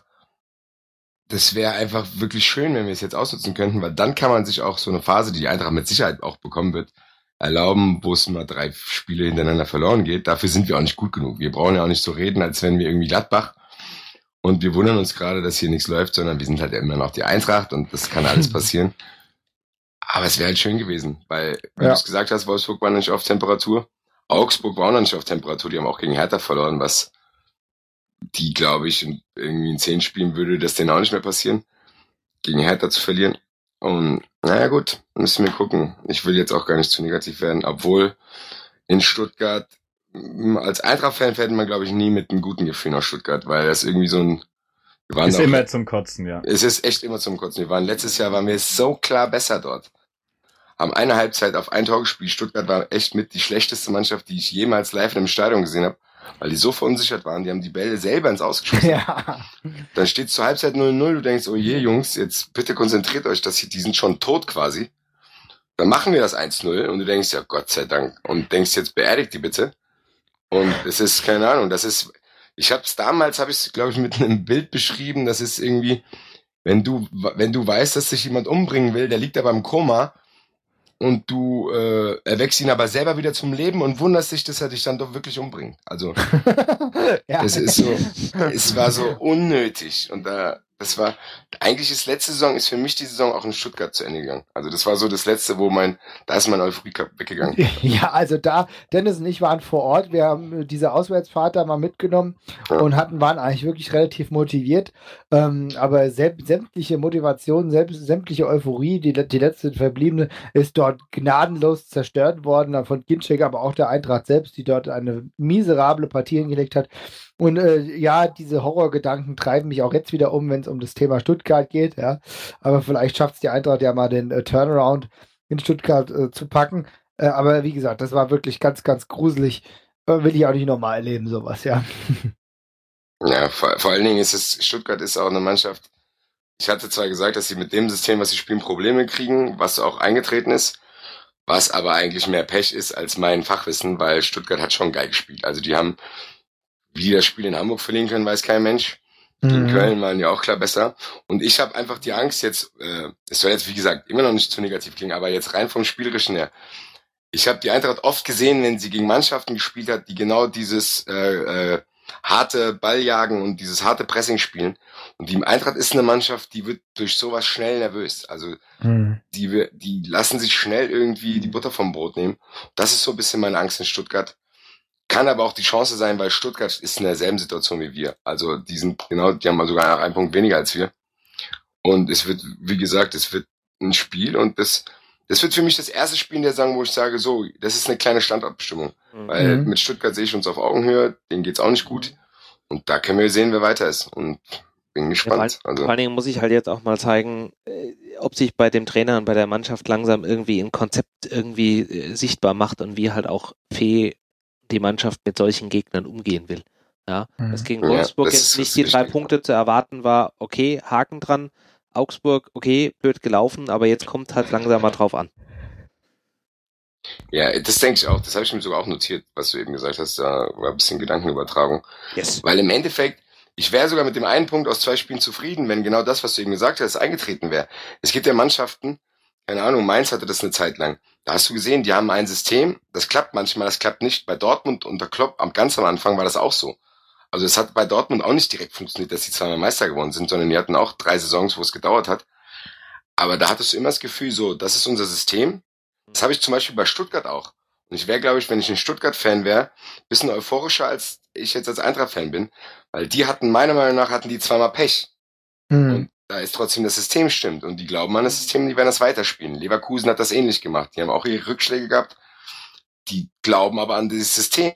das wäre einfach wirklich schön, wenn wir es jetzt ausnutzen könnten, weil dann kann man sich auch so eine Phase, die Eintracht mit Sicherheit auch bekommen wird, erlauben, wo es mal 3 Spiele hintereinander verloren geht. Dafür sind wir auch nicht gut genug. Wir brauchen ja auch nicht so reden, als wenn wir irgendwie Gladbach und wir wundern uns gerade, dass hier nichts läuft, sondern wir sind halt immer noch die Eintracht und das kann alles passieren. Aber es wäre halt schön gewesen, weil, wie du es gesagt hast, Wolfsburg war noch nicht auf Temperatur. Augsburg war auch noch nicht auf Temperatur. Die haben auch gegen Hertha verloren, was die, glaube ich, irgendwie in 10 Spielen würde das denen auch nicht mehr passieren, gegen Hertha zu verlieren. Und naja gut, müssen wir gucken. Ich will jetzt auch gar nicht zu negativ werden, obwohl in Stuttgart, als Eintracht-Fan fährt man, glaube ich, nie mit einem guten Gefühl nach Stuttgart, weil das irgendwie so ein... Ist immer zum Kotzen, ja. Es ist echt immer zum Kotzen. Letztes Jahr waren wir so klar besser dort. Haben eine Halbzeit auf 1 Tor gespielt. Stuttgart war echt mit die schlechteste Mannschaft, die ich jemals live in einem Stadion gesehen habe, weil die so verunsichert waren. Die haben die Bälle selber ins Ausgeschossen. Ja. Dann steht zur Halbzeit 0-0. Du denkst, oh je, Jungs, jetzt bitte konzentriert euch, die sind schon tot quasi. Dann machen wir das 1-0 und du denkst, ja Gott sei Dank. Und denkst, jetzt beerdigt die bitte. Und es ist, keine Ahnung, damals habe ich es, glaube ich, mit einem Bild beschrieben, das ist irgendwie, wenn du weißt, dass sich jemand umbringen will, der liegt aber im Koma und du erweckst ihn aber selber wieder zum Leben und wunderst dich, dass er dich dann doch wirklich umbringt. Also, das ist so, es war so unnötig und eigentlich letzte Saison ist für mich die Saison auch in Stuttgart zu Ende gegangen. Also das war so das letzte, da ist mein Euphorie weggegangen. Ja, also Dennis und ich waren vor Ort, wir haben diese Auswärtsfahrt da mal mitgenommen und waren eigentlich wirklich relativ motiviert, aber sämtliche Motivation, sämtliche Euphorie, die letzte verbliebene, ist dort gnadenlos zerstört worden, von Ginczek, aber auch der Eintracht selbst, die dort eine miserable Partie hingelegt hat. Und ja, diese Horrorgedanken treiben mich auch jetzt wieder wenn es um das Thema Stuttgart geht, ja. Aber vielleicht schafft es die Eintracht ja mal den Turnaround in Stuttgart zu packen. Aber wie gesagt, das war wirklich ganz, ganz gruselig. Will ich auch nicht nochmal erleben, sowas, ja. Ja, vor allen Dingen Stuttgart ist auch eine Mannschaft. Ich hatte zwar gesagt, dass sie mit dem System, was sie spielen, Probleme kriegen, was auch eingetreten ist, was aber eigentlich mehr Pech ist als mein Fachwissen, weil Stuttgart hat schon geil gespielt. Also die haben, wie die das Spiel in Hamburg verlieren können, weiß kein Mensch. Gegen Köln waren ja auch klar besser. Und ich habe einfach die Angst jetzt, es soll jetzt wie gesagt immer noch nicht zu negativ klingen, aber jetzt rein vom Spielerischen her. Ich habe die Eintracht oft gesehen, wenn sie gegen Mannschaften gespielt hat, die genau dieses harte Balljagen und dieses harte Pressing spielen. Und die Eintracht ist eine Mannschaft, die wird durch sowas schnell nervös. Also die lassen sich schnell irgendwie die Butter vom Brot nehmen. Das ist so ein bisschen meine Angst in Stuttgart. Kann aber auch die Chance sein, weil Stuttgart ist in derselben Situation wie wir. Also die haben sogar einen Punkt weniger als wir. Und es wird, wie gesagt, es wird ein Spiel und das wird für mich das erste Spiel in der Saison, wo ich sage, so, das ist eine kleine Standortbestimmung. Weil mit Stuttgart sehe ich uns auf Augenhöhe, denen geht's auch nicht gut. Und da können wir sehen, wer weiter ist. Und bin gespannt. Ja, vor allen Dingen muss ich halt jetzt auch mal zeigen, ob sich bei dem Trainer und bei der Mannschaft langsam irgendwie ein Konzept irgendwie sichtbar macht und wie halt auch die Mannschaft mit solchen Gegnern umgehen will. Ja, dass gegen Wolfsburg jetzt nicht die 3 Punkte zu erwarten war, okay, Haken dran. Augsburg, okay, blöd gelaufen, aber jetzt kommt halt langsam mal drauf an. Ja, das denke ich auch. Das habe ich mir sogar auch notiert, was du eben gesagt hast. Da war ein bisschen Gedankenübertragung. Yes. Weil im Endeffekt, ich wäre sogar mit dem einen Punkt aus 2 Spielen zufrieden, wenn genau das, was du eben gesagt hast, eingetreten wäre. Es gibt ja Mannschaften, keine Ahnung, Mainz hatte das eine Zeit lang. Da hast du gesehen, die haben ein System, das klappt manchmal, das klappt nicht. Bei Dortmund unter Klopp, ganz am Anfang war das auch so. Also es hat bei Dortmund auch nicht direkt funktioniert, dass sie zweimal Meister geworden sind, sondern die hatten auch 3 Saisons, wo es gedauert hat. Aber da hattest du immer das Gefühl, so, das ist unser System. Das habe ich zum Beispiel bei Stuttgart auch. Und ich wäre, glaube ich, wenn ich ein Stuttgart-Fan wäre, ein bisschen euphorischer, als ich jetzt als Eintracht-Fan bin. Weil meiner Meinung nach, hatten die zweimal Pech. Und da ist trotzdem das System stimmt. Und die glauben an das System, die werden das weiterspielen. Leverkusen hat das ähnlich gemacht. Die haben auch ihre Rückschläge gehabt. Die glauben aber an dieses System.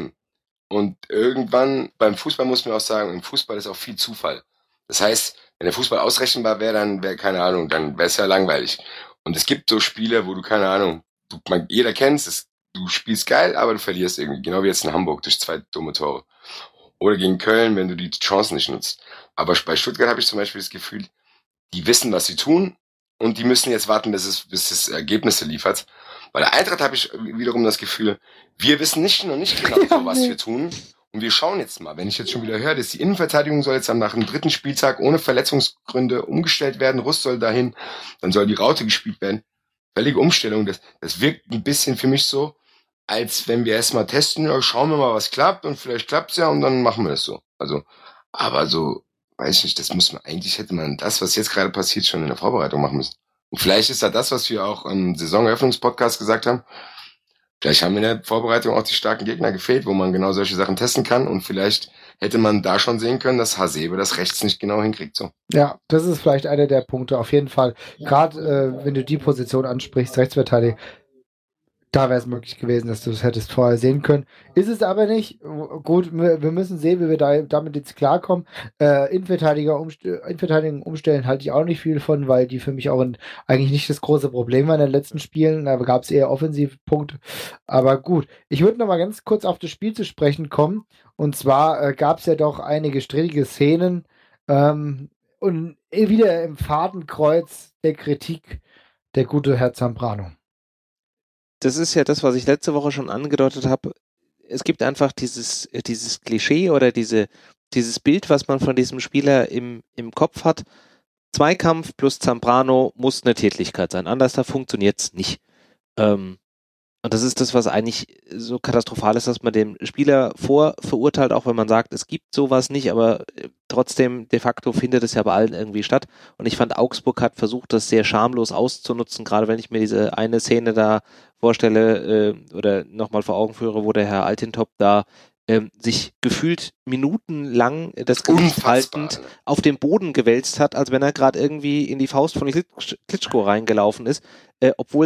Und irgendwann, beim Fußball muss man auch sagen, im Fußball ist auch viel Zufall. Das heißt, wenn der Fußball ausrechenbar wäre, dann wäre, keine Ahnung, dann wäre es ja langweilig. Und es gibt so Spiele, wo du, keine Ahnung, jeder kennt es, du spielst geil, aber du verlierst irgendwie. Genau wie jetzt in Hamburg durch 2 dumme Tore. Oder gegen Köln, wenn du die Chancen nicht nutzt. Aber bei Stuttgart habe ich zum Beispiel das Gefühl, die wissen, was sie tun und die müssen jetzt warten, bis es Ergebnisse liefert. Bei der Eintracht habe ich wiederum das Gefühl, wir wissen noch nicht genau, was wir tun. Und wir schauen jetzt mal, wenn ich jetzt schon wieder höre, dass die Innenverteidigung soll jetzt nach dem 3. Spieltag ohne Verletzungsgründe umgestellt werden, Rust soll dahin, dann soll die Raute gespielt werden. Völlige Umstellung. Das wirkt ein bisschen für mich so, als wenn wir erstmal testen, ja, schauen wir mal, was klappt und vielleicht klappt's ja und dann machen wir das so. Also, aber so, weiß ich nicht, hätte man das, was jetzt gerade passiert, schon in der Vorbereitung machen müssen. Und vielleicht ist da das, was wir auch im Saisoneröffnungspodcast gesagt haben. Vielleicht haben in der Vorbereitung auch die starken Gegner gefehlt, wo man genau solche Sachen testen kann. Und vielleicht hätte man da schon sehen können, dass Hasebe das rechts nicht genau hinkriegt. So. Ja, das ist vielleicht einer der Punkte, auf jeden Fall. Gerade wenn du die Position ansprichst, Rechtsverteidiger, da wäre es möglich gewesen, dass du es hättest vorher sehen können. Ist es aber nicht. Gut, wir müssen sehen, wie wir damit jetzt klarkommen. Innenverteidigung umstellen halte ich auch nicht viel von, weil die für mich auch eigentlich nicht das große Problem waren in den letzten Spielen. Da gab es eher Offensivpunkte. Aber gut, ich würde noch mal ganz kurz auf das Spiel zu sprechen kommen. Und zwar gab es ja doch einige strittige Szenen und wieder im Fadenkreuz der Kritik der gute Herr Zambrano. Das ist ja das, was ich letzte Woche schon angedeutet habe. Es gibt einfach dieses Klischee oder dieses Bild, was man von diesem Spieler im Kopf hat. Zweikampf plus Zambrano muss eine Tätlichkeit sein. Anders da funktioniert's nicht. Und das ist das, was eigentlich so katastrophal ist, dass man dem Spieler verurteilt, auch wenn man sagt, es gibt sowas nicht, aber trotzdem de facto findet es ja bei allen irgendwie statt. Und ich fand, Augsburg hat versucht, das sehr schamlos auszunutzen, gerade wenn ich mir diese eine Szene da vorstelle oder nochmal vor Augen führe, wo der Herr Altintop da sich gefühlt minutenlang das Gesicht haltend auf den Boden gewälzt hat, als wenn er gerade irgendwie in die Faust von Klitschko reingelaufen ist, obwohl da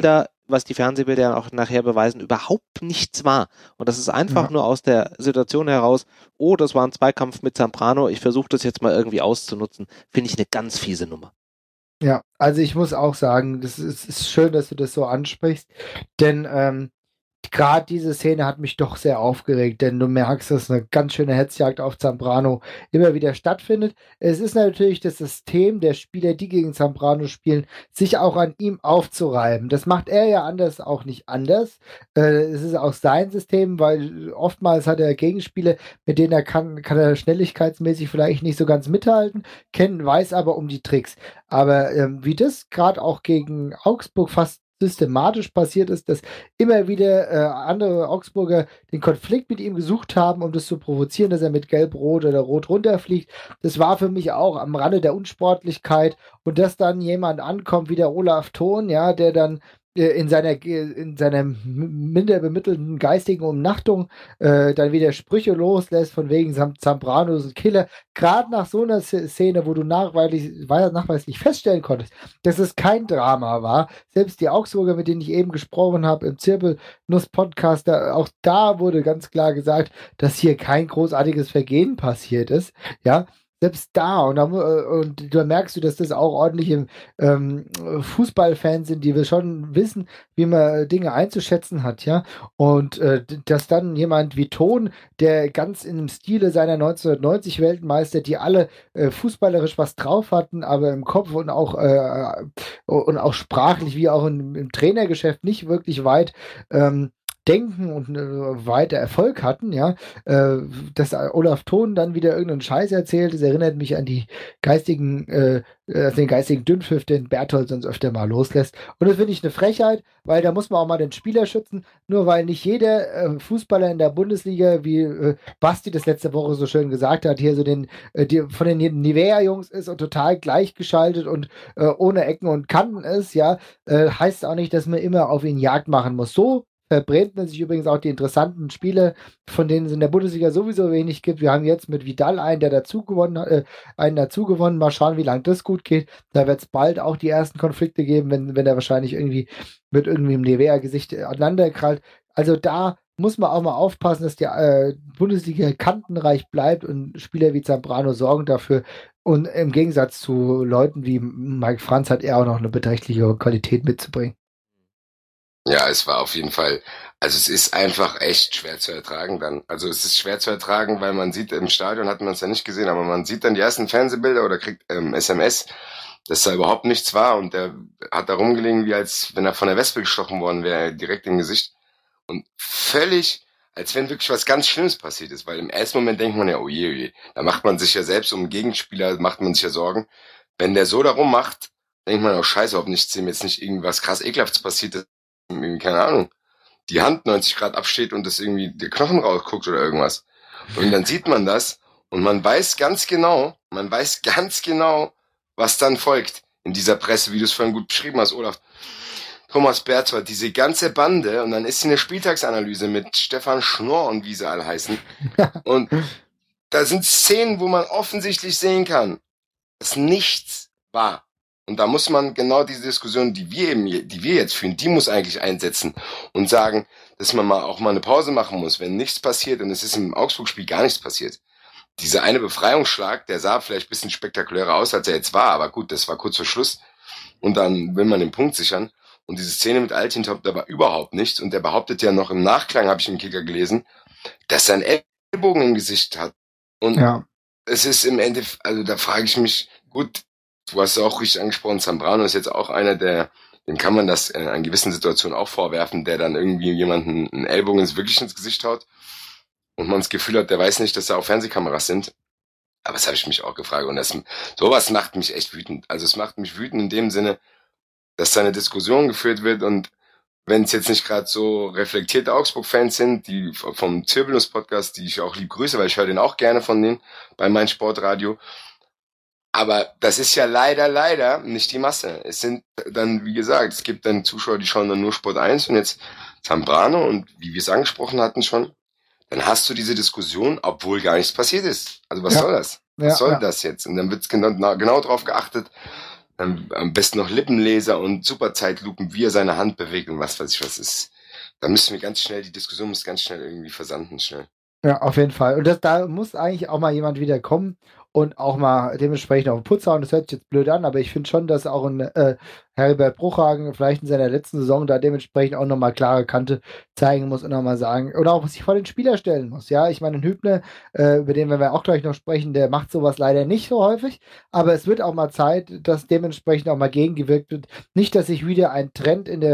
was die Fernsehbilder auch nachher beweisen, überhaupt nichts war. Und das ist einfach nur aus der Situation heraus, das war ein Zweikampf mit Zambrano, ich versuche das jetzt mal irgendwie auszunutzen. Finde ich eine ganz fiese Nummer. Ja, also ich muss auch sagen, das ist schön, dass du das so ansprichst, denn gerade diese Szene hat mich doch sehr aufgeregt, denn du merkst, dass eine ganz schöne Hetzjagd auf Zambrano immer wieder stattfindet. Es ist natürlich das System der Spieler, die gegen Zambrano spielen, sich auch an ihm aufzureiben. Das macht er ja anders auch nicht anders. Es ist auch sein System, weil oftmals hat er Gegenspieler, mit denen kann er schnelligkeitsmäßig vielleicht nicht so ganz mithalten, weiß aber um die Tricks. Aber wie das gerade auch gegen Augsburg fast systematisch passiert ist, dass immer wieder andere Augsburger den Konflikt mit ihm gesucht haben, um das zu provozieren, dass er mit Gelb-Rot oder Rot runterfliegt. Das war für mich auch am Rande der Unsportlichkeit. Und dass dann jemand ankommt wie der Olaf Thon, ja, der dann in seiner minder bemittelten geistigen Umnachtung dann wieder Sprüche loslässt, von wegen Zambrano ist ein Killer. Gerade nach so einer Szene, wo du nachweislich feststellen konntest, dass es kein Drama war. Selbst die Augsburger, mit denen ich eben gesprochen habe, im Zirbelnuss-Podcast, auch da wurde ganz klar gesagt, dass hier kein großartiges Vergehen passiert ist. Ja, selbst da, und da merkst du, dass das auch ordentliche Fußballfans sind, die wir schon wissen, wie man Dinge einzuschätzen hat, ja. Und dass dann jemand wie Thon, der ganz im Stile seiner 1990 Weltmeister, die alle fußballerisch was drauf hatten, aber im Kopf und auch sprachlich wie auch im Trainergeschäft nicht wirklich weit denken und weiter Erfolg hatten, ja, dass Olaf Thon dann wieder irgendeinen Scheiß erzählt, das erinnert mich an den geistigen Dünnpfiff, den Berthold sonst öfter mal loslässt. Und das finde ich eine Frechheit, weil da muss man auch mal den Spieler schützen, nur weil nicht jeder Fußballer in der Bundesliga, wie Basti das letzte Woche so schön gesagt hat, hier so von den Nivea-Jungs ist und total gleichgeschaltet und ohne Ecken und Kanten ist, ja, heißt auch nicht, dass man immer auf ihn Jagd machen muss. So verbrennt man sich übrigens auch die interessanten Spiele, von denen es in der Bundesliga sowieso wenig gibt. Wir haben jetzt mit Vidal einen dazu gewonnen. Mal schauen, wie lange das gut geht. Da wird es bald auch die ersten Konflikte geben, wenn er wahrscheinlich irgendwie mit irgendeinem Nivea-Gesicht aneinander krallt. Also da muss man auch mal aufpassen, dass die Bundesliga kantenreich bleibt und Spieler wie Zambrano sorgen dafür. Und im Gegensatz zu Leuten wie Mike Franz hat er auch noch eine beträchtliche Qualität mitzubringen. Ja, es war auf jeden Fall, also es ist einfach echt schwer zu ertragen dann. Also es ist schwer zu ertragen, weil man sieht, im Stadion hat man es ja nicht gesehen, aber man sieht dann die ersten Fernsehbilder oder kriegt SMS, dass da überhaupt nichts war und der hat da rumgelegen, wie als wenn er von der Wespe gestochen worden wäre, direkt im Gesicht. Und völlig, als wenn wirklich was ganz Schlimmes passiert ist, weil im ersten Moment denkt man ja, oh je, da macht man sich ja selbst um Gegenspieler, macht man sich ja Sorgen. Wenn der so darum macht, denkt man auch, scheiße, hoffentlich ist ihm jetzt nicht irgendwas krass Ekelhaftes passiert ist. Irgendwie, keine Ahnung, die Hand 90 Grad absteht und das irgendwie der Knochen rausguckt oder irgendwas. Und dann sieht man das und man weiß ganz genau, was dann folgt in dieser Presse, wie du es vorhin gut beschrieben hast, Olaf. Thomas Berthold, diese ganze Bande, und dann ist hier eine Spieltagsanalyse mit Stefan Schnorr und wie sie alle heißen. Und da sind Szenen, wo man offensichtlich sehen kann, dass nichts war. Und da muss man genau diese Diskussion, die wir jetzt führen, die muss eigentlich einsetzen und sagen, dass man auch mal eine Pause machen muss, wenn nichts passiert, und es ist im Augsburg-Spiel gar nichts passiert. Dieser eine Befreiungsschlag, der sah vielleicht ein bisschen spektakulärer aus, als er jetzt war, aber gut, das war kurz vor Schluss. Und dann will man den Punkt sichern. Und diese Szene mit Altintop, da war überhaupt nichts. Und der behauptet ja noch im Nachklang, habe ich im Kicker gelesen, dass er einen Ellbogen im Gesicht hat. Und ja. Es ist im Endeffekt, also da frage ich mich, gut, du hast es auch richtig angesprochen, Zambrano ist jetzt auch einer, dem kann man das in einer gewissen Situation auch vorwerfen, der dann irgendwie jemanden einen Ellbogen wirklich ins Gesicht haut und man das Gefühl hat, der weiß nicht, dass da auch Fernsehkameras sind. Aber das habe ich mich auch gefragt. Und sowas macht mich echt wütend. Also es macht mich wütend in dem Sinne, dass da eine Diskussion geführt wird, und wenn es jetzt nicht gerade so reflektierte Augsburg-Fans sind, die vom Zirbelnuss-Podcast, die ich auch lieb grüße, weil ich höre den auch gerne von denen bei mein Sportradio. Aber das ist ja leider nicht die Masse. Es sind dann, wie gesagt, es gibt dann Zuschauer, die schauen dann nur Sport 1 und jetzt Zambrano, und wie wir es angesprochen hatten schon, dann hast du diese Diskussion, obwohl gar nichts passiert ist. Also was soll das? Was soll das jetzt? Und dann wird genau drauf geachtet, am besten noch Lippenleser und Superzeitlupen, wie er seine Hand bewegt und was weiß ich was ist. Da müssen wir ganz schnell, die Diskussion muss ganz schnell irgendwie versanden, schnell. Ja, auf jeden Fall. Und da muss eigentlich auch mal jemand wieder kommen und auch mal dementsprechend auf den Putz hauen. Das hört sich jetzt blöd an, aber ich finde schon, dass auch ein Herbert Bruchhagen vielleicht in seiner letzten Saison da dementsprechend auch nochmal klare Kante zeigen muss und nochmal sagen, oder auch sich vor den Spieler stellen muss. Ja, ich meine, ein Hübner, über den werden wir auch gleich noch sprechen, der macht sowas leider nicht so häufig, aber es wird auch mal Zeit, dass dementsprechend auch mal gegengewirkt wird. Nicht, dass sich wieder ein Trend in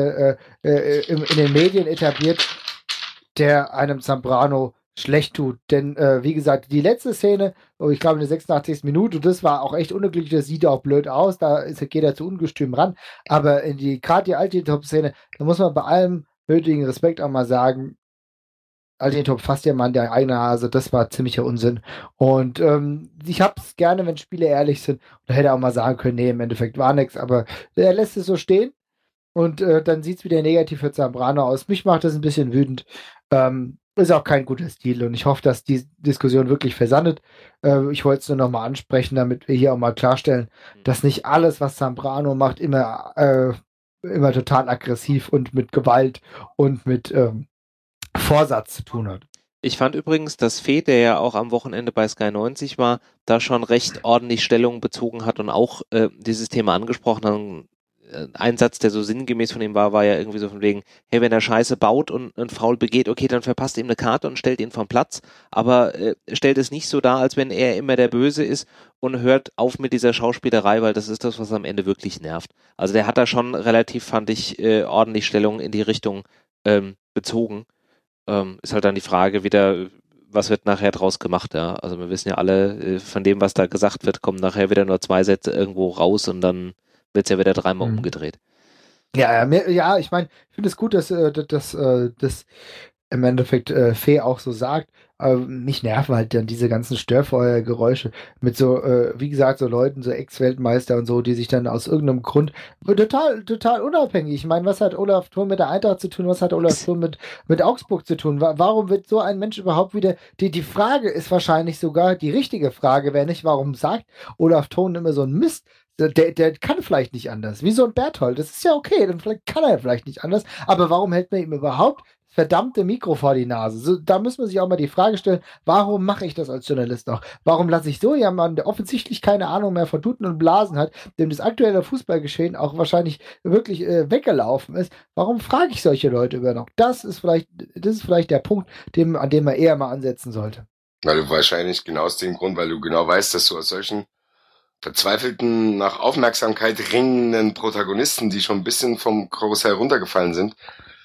den Medien etabliert, der einem Zambrano schlecht tut. Denn, wie gesagt, die letzte Szene, ich glaube in der 86. Minute, das war auch echt unglücklich, das sieht auch blöd aus, geht er zu ungestüm ran. Aber gerade die Altintop-Szene, da muss man bei allem nötigen Respekt auch mal sagen, Altintop fasst ja mal an der eigenen Nase, das war ziemlicher Unsinn. Und ich hab's gerne, wenn Spieler ehrlich sind. Da hätte er auch mal sagen können, nee, im Endeffekt war nichts, aber er lässt es so stehen. Und dann sieht es wieder negativ für Zambrano aus. Mich macht das ein bisschen wütend. Ist auch kein guter Stil und ich hoffe, dass die Diskussion wirklich versandet. Ich wollte es nur nochmal ansprechen, damit wir hier auch mal klarstellen, dass nicht alles, was Zambrano macht, immer total aggressiv und mit Gewalt und mit Vorsatz zu tun hat. Ich fand übrigens, dass Fee, der ja auch am Wochenende bei Sky 90 war, da schon recht ordentlich Stellung bezogen hat und auch dieses Thema angesprochen hat. Ein Satz, der so sinngemäß von ihm war ja irgendwie so von wegen, hey, wenn er Scheiße baut und einen Foul begeht, okay, dann verpasst ihm eine Karte und stellt ihn vom Platz, aber stellt es nicht so dar, als wenn er immer der Böse ist und hört auf mit dieser Schauspielerei, weil das ist das, was am Ende wirklich nervt. Also der hat da schon relativ, fand ich, ordentlich Stellung in die Richtung bezogen. Ist halt dann die Frage wieder, was wird nachher draus gemacht, ja. Also wir wissen ja alle, von dem, was da gesagt wird, kommen nachher wieder nur 2 Sätze irgendwo raus und dann wird es ja wieder 3-mal umgedreht. Ja, ich meine, ich finde es gut, dass das im Endeffekt Fee auch so sagt. Aber mich nerven halt dann diese ganzen Störfeuergeräusche mit so, wie gesagt, so Leuten, so Ex-Weltmeister und so, die sich dann aus irgendeinem Grund total unabhängig. Ich meine, was hat Olaf Thon mit der Eintracht zu tun? Was hat Olaf Thon mit Augsburg zu tun? Warum wird so ein Mensch überhaupt wieder, die Frage ist wahrscheinlich sogar, die richtige Frage wäre nicht, warum sagt Olaf Thon immer so einen Mist? Der kann vielleicht nicht anders. Wie so ein Berthold. Das ist ja okay, dann kann er vielleicht nicht anders. Aber warum hält man ihm überhaupt das verdammte Mikro vor die Nase? So, da muss man sich auch mal die Frage stellen, warum mache ich das als Journalist noch? Warum lasse ich so jemanden, der offensichtlich keine Ahnung mehr von Tuten und Blasen hat, dem das aktuelle Fußballgeschehen auch wahrscheinlich wirklich weggelaufen ist, warum frage ich solche Leute über noch? Das ist vielleicht der Punkt, an dem man eher mal ansetzen sollte. Weil du wahrscheinlich genau aus dem Grund, weil du genau weißt, dass du aus solchen verzweifelten, nach Aufmerksamkeit ringenden Protagonisten, die schon ein bisschen vom Karussell runtergefallen sind,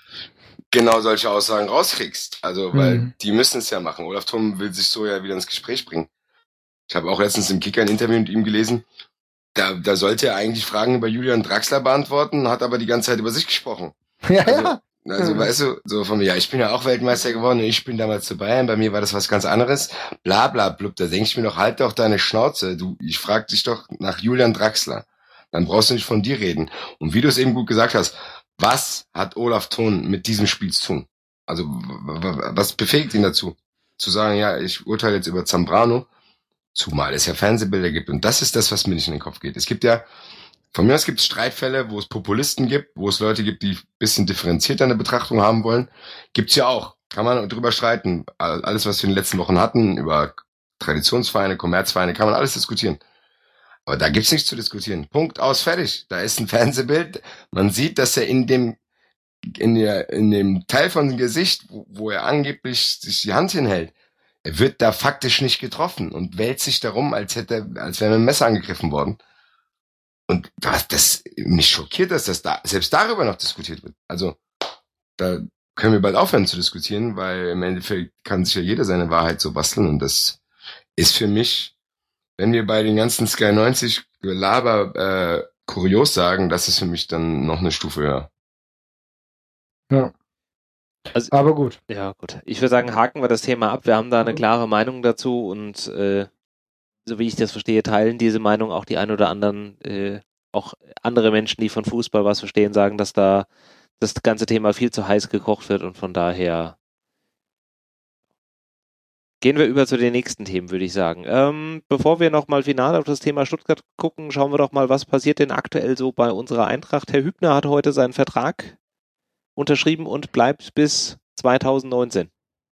genau solche Aussagen rauskriegst. Also, weil die müssen es ja machen. Olaf Thon will sich so ja wieder ins Gespräch bringen. Ich habe auch letztens im Kicker ein Interview mit ihm gelesen. Da sollte er eigentlich Fragen über Julian Draxler beantworten, hat aber die ganze Zeit über sich gesprochen. Ja. Also weißt du, so von mir, ja, ich bin ja auch Weltmeister geworden und ich bin damals zu Bayern, bei mir war das was ganz anderes, bla bla blub, da denke ich mir doch, halt doch deine Schnauze, ich frag dich doch nach Julian Draxler, dann brauchst du nicht von dir reden. Und wie du es eben gut gesagt hast, was hat Olaf Thon mit diesem Spiel zu tun? Also was befähigt ihn dazu, zu sagen, ja, ich urteile jetzt über Zambrano, zumal es ja Fernsehbilder gibt und das ist das, was mir nicht in den Kopf geht. Es gibt ja von mir aus gibt es Streitfälle, wo es Populisten gibt, wo es Leute gibt, die ein bisschen differenzierter eine Betrachtung haben wollen. Gibt's ja auch. Kann man drüber streiten. Alles, was wir in den letzten Wochen hatten, über Traditionsvereine, Kommerzvereine, kann man alles diskutieren. Aber da gibt's nichts zu diskutieren. Punkt, aus, fertig. Da ist ein Fernsehbild. Man sieht, dass er in dem Teil von dem Gesicht, wo er angeblich sich die Hand hinhält, er wird da faktisch nicht getroffen und wälzt sich darum, als wäre mit einem Messer angegriffen worden. Und das mich schockiert, dass das da selbst darüber noch diskutiert wird. Also da können wir bald aufhören zu diskutieren, weil im Endeffekt kann sich ja jeder seine Wahrheit so basteln. Und das ist für mich, wenn wir bei den ganzen Sky 90 Gelaber kurios sagen, das ist für mich dann noch eine Stufe höher. Ja. Also, aber gut. Ja, gut. Ich würde sagen, haken wir das Thema ab. Wir haben da eine klare Meinung dazu und so wie ich das verstehe, teilen diese Meinung auch die ein oder anderen, auch andere Menschen, die von Fußball was verstehen, sagen, dass da das ganze Thema viel zu heiß gekocht wird und von daher Gehen wir über zu den nächsten Themen, würde ich sagen. Bevor wir nochmal final auf das Thema Stuttgart gucken, schauen wir doch mal, was passiert denn aktuell so bei unserer Eintracht. Herr Hübner hat heute seinen Vertrag unterschrieben und bleibt bis 2019.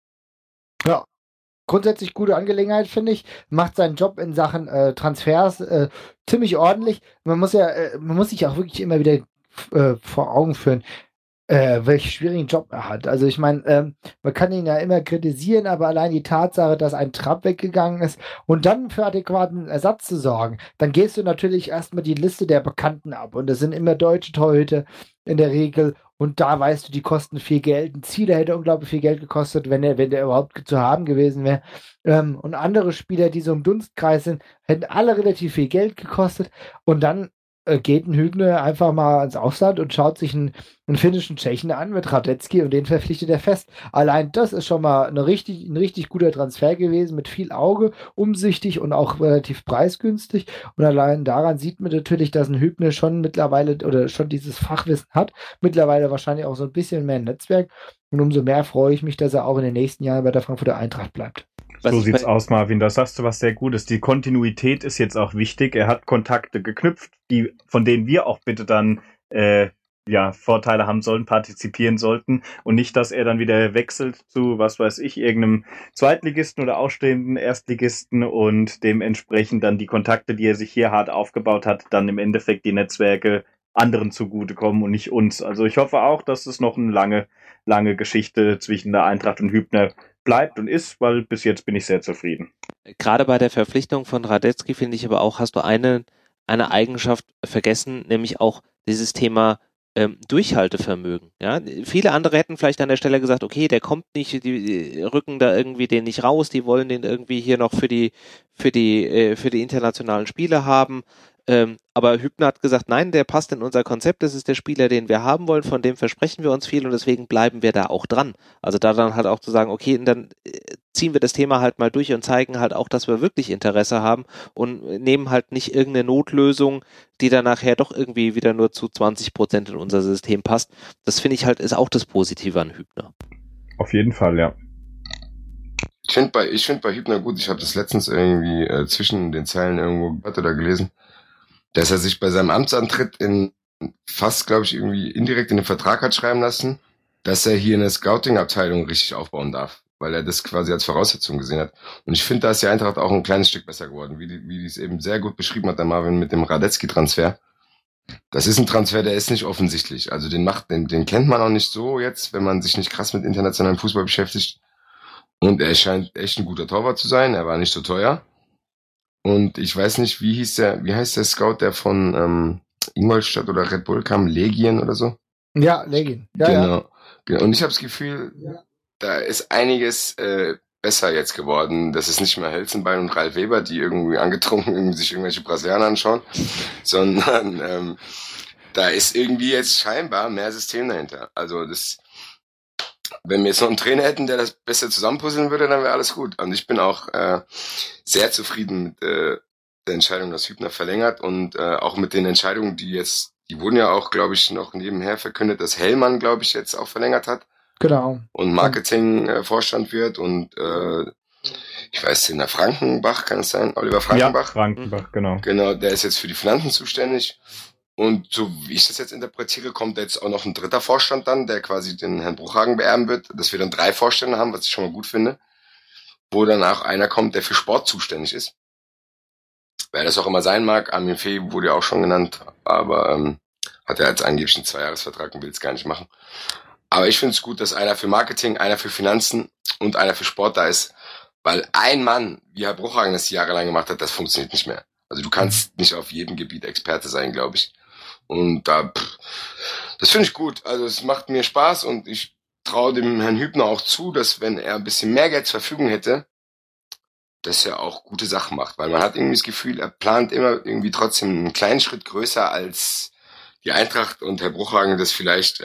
Ja, grundsätzlich gute Angelegenheit, finde ich. Macht seinen Job in Sachen Transfers ziemlich ordentlich. Man muss sich auch wirklich immer wieder vor Augen führen, welchen schwierigen Job er hat. Also ich meine, man kann ihn ja immer kritisieren, aber allein die Tatsache, dass ein Trapp weggegangen ist und dann für adäquaten Ersatz zu sorgen, dann gehst du natürlich erstmal die Liste der Bekannten ab und das sind immer deutsche Torhüter in der Regel und da weißt du, die kosten viel Geld. Ein Zieler hätte unglaublich viel Geld gekostet, wenn der überhaupt zu haben gewesen wäre. Und andere Spieler, die so im Dunstkreis sind, hätten alle relativ viel Geld gekostet und dann geht ein Hübner einfach mal ins Ausland und schaut sich einen finnischen Tschechen an mit Radetzky und den verpflichtet er fest. Allein das ist schon mal ein richtig guter Transfer gewesen, mit viel Auge, umsichtig und auch relativ preisgünstig. Und allein daran sieht man natürlich, dass ein Hübner schon mittlerweile oder schon dieses Fachwissen hat, mittlerweile wahrscheinlich auch so ein bisschen mehr ein Netzwerk. Und umso mehr freue ich mich, dass er auch in den nächsten Jahren bei der Frankfurter Eintracht bleibt. So sieht's aus, Marvin. Da sagst du was sehr Gutes. Die Kontinuität ist jetzt auch wichtig. Er hat Kontakte geknüpft, von denen wir auch bitte dann Vorteile haben sollen, partizipieren sollten. Und nicht, dass er dann wieder wechselt zu, was weiß ich, irgendeinem Zweitligisten oder ausstehenden Erstligisten und dementsprechend dann die Kontakte, die er sich hier hart aufgebaut hat, dann im Endeffekt die Netzwerke anderen zugutekommen und nicht uns. Also ich hoffe auch, dass es noch eine lange Geschichte zwischen der Eintracht und Hübner bleibt und ist, weil bis jetzt bin ich sehr zufrieden. Gerade bei der Verpflichtung von Radetzky finde ich aber auch, hast du eine Eigenschaft vergessen, nämlich auch dieses Thema Durchhaltevermögen. Ja? Viele andere hätten vielleicht an der Stelle gesagt, okay, der kommt nicht, die rücken da irgendwie den nicht raus, die wollen den irgendwie hier noch für die internationalen Spiele haben. Aber Hübner hat gesagt, nein, der passt in unser Konzept, das ist der Spieler, den wir haben wollen, von dem versprechen wir uns viel und deswegen bleiben wir da auch dran. Also da dann halt auch zu sagen, okay, und dann ziehen wir das Thema halt mal durch und zeigen halt auch, dass wir wirklich Interesse haben und nehmen halt nicht irgendeine Notlösung, die dann nachher doch irgendwie wieder nur zu 20% in unser System passt. Das finde ich halt, ist auch das Positive an Hübner. Auf jeden Fall, ja. Ich finde bei Hübner gut, ich habe das letztens irgendwie zwischen den Zeilen irgendwo gehört oder gelesen, dass er sich bei seinem Amtsantritt fast, glaube ich, irgendwie indirekt in den Vertrag hat schreiben lassen, dass er hier eine Scouting-Abteilung richtig aufbauen darf, weil er das quasi als Voraussetzung gesehen hat. Und ich finde, da ist die Eintracht auch ein kleines Stück besser geworden, wie es eben sehr gut beschrieben hat, der Marvin, mit dem Radetzky-Transfer. Das ist ein Transfer, der ist nicht offensichtlich. Also den kennt man auch nicht so jetzt, wenn man sich nicht krass mit internationalem Fußball beschäftigt. Und er scheint echt ein guter Torwart zu sein. Er war nicht so teuer. Und ich weiß nicht, wie heißt der Scout, der von Ingolstadt oder Red Bull kam? Legien oder so? Ja, Legien. Ja, genau. Und ich habe das Gefühl, da ist einiges besser jetzt geworden. Das ist nicht mehr Hölzenbein und Ralf Weber, die irgendwie angetrunken sich irgendwelche Brasilianer anschauen, sondern da ist irgendwie jetzt scheinbar mehr System dahinter. Also wenn wir jetzt noch einen Trainer hätten, der das besser zusammenpuzzeln würde, dann wäre alles gut. Und ich bin auch sehr zufrieden mit der Entscheidung, dass Hübner verlängert und auch mit den Entscheidungen, die wurden ja auch, glaube ich, noch nebenher verkündet, dass Hellmann, glaube ich, jetzt auch verlängert hat. Genau. Und Marketing-Vorstand wird und ich weiß, in der Frankenbach, kann es sein? Oliver Frankenbach? Ja, Frankenbach, genau. Genau, der ist jetzt für die Finanzen zuständig. Und so wie ich das jetzt interpretiere, kommt jetzt auch noch ein dritter Vorstand dann, der quasi den Herrn Bruchhagen beerben wird, dass wir dann 3 Vorstände haben, was ich schon mal gut finde, wo dann auch einer kommt, der für Sport zuständig ist. Wer das auch immer sein mag, Armin Fee wurde ja auch schon genannt, aber hat er jetzt angeblich einen 2-Jahres-Vertrag und will es gar nicht machen. Aber ich finde es gut, dass einer für Marketing, einer für Finanzen und einer für Sport da ist, weil ein Mann, wie Herr Bruchhagen das jahrelang gemacht hat, das funktioniert nicht mehr. Also du kannst nicht auf jedem Gebiet Experte sein, glaube ich. Und das finde ich gut. Also es macht mir Spaß und ich traue dem Herrn Hübner auch zu, dass wenn er ein bisschen mehr Geld zur Verfügung hätte, dass er auch gute Sachen macht. Weil man hat irgendwie das Gefühl, er plant immer irgendwie trotzdem einen kleinen Schritt größer als die Eintracht und Herr Bruchhagen das vielleicht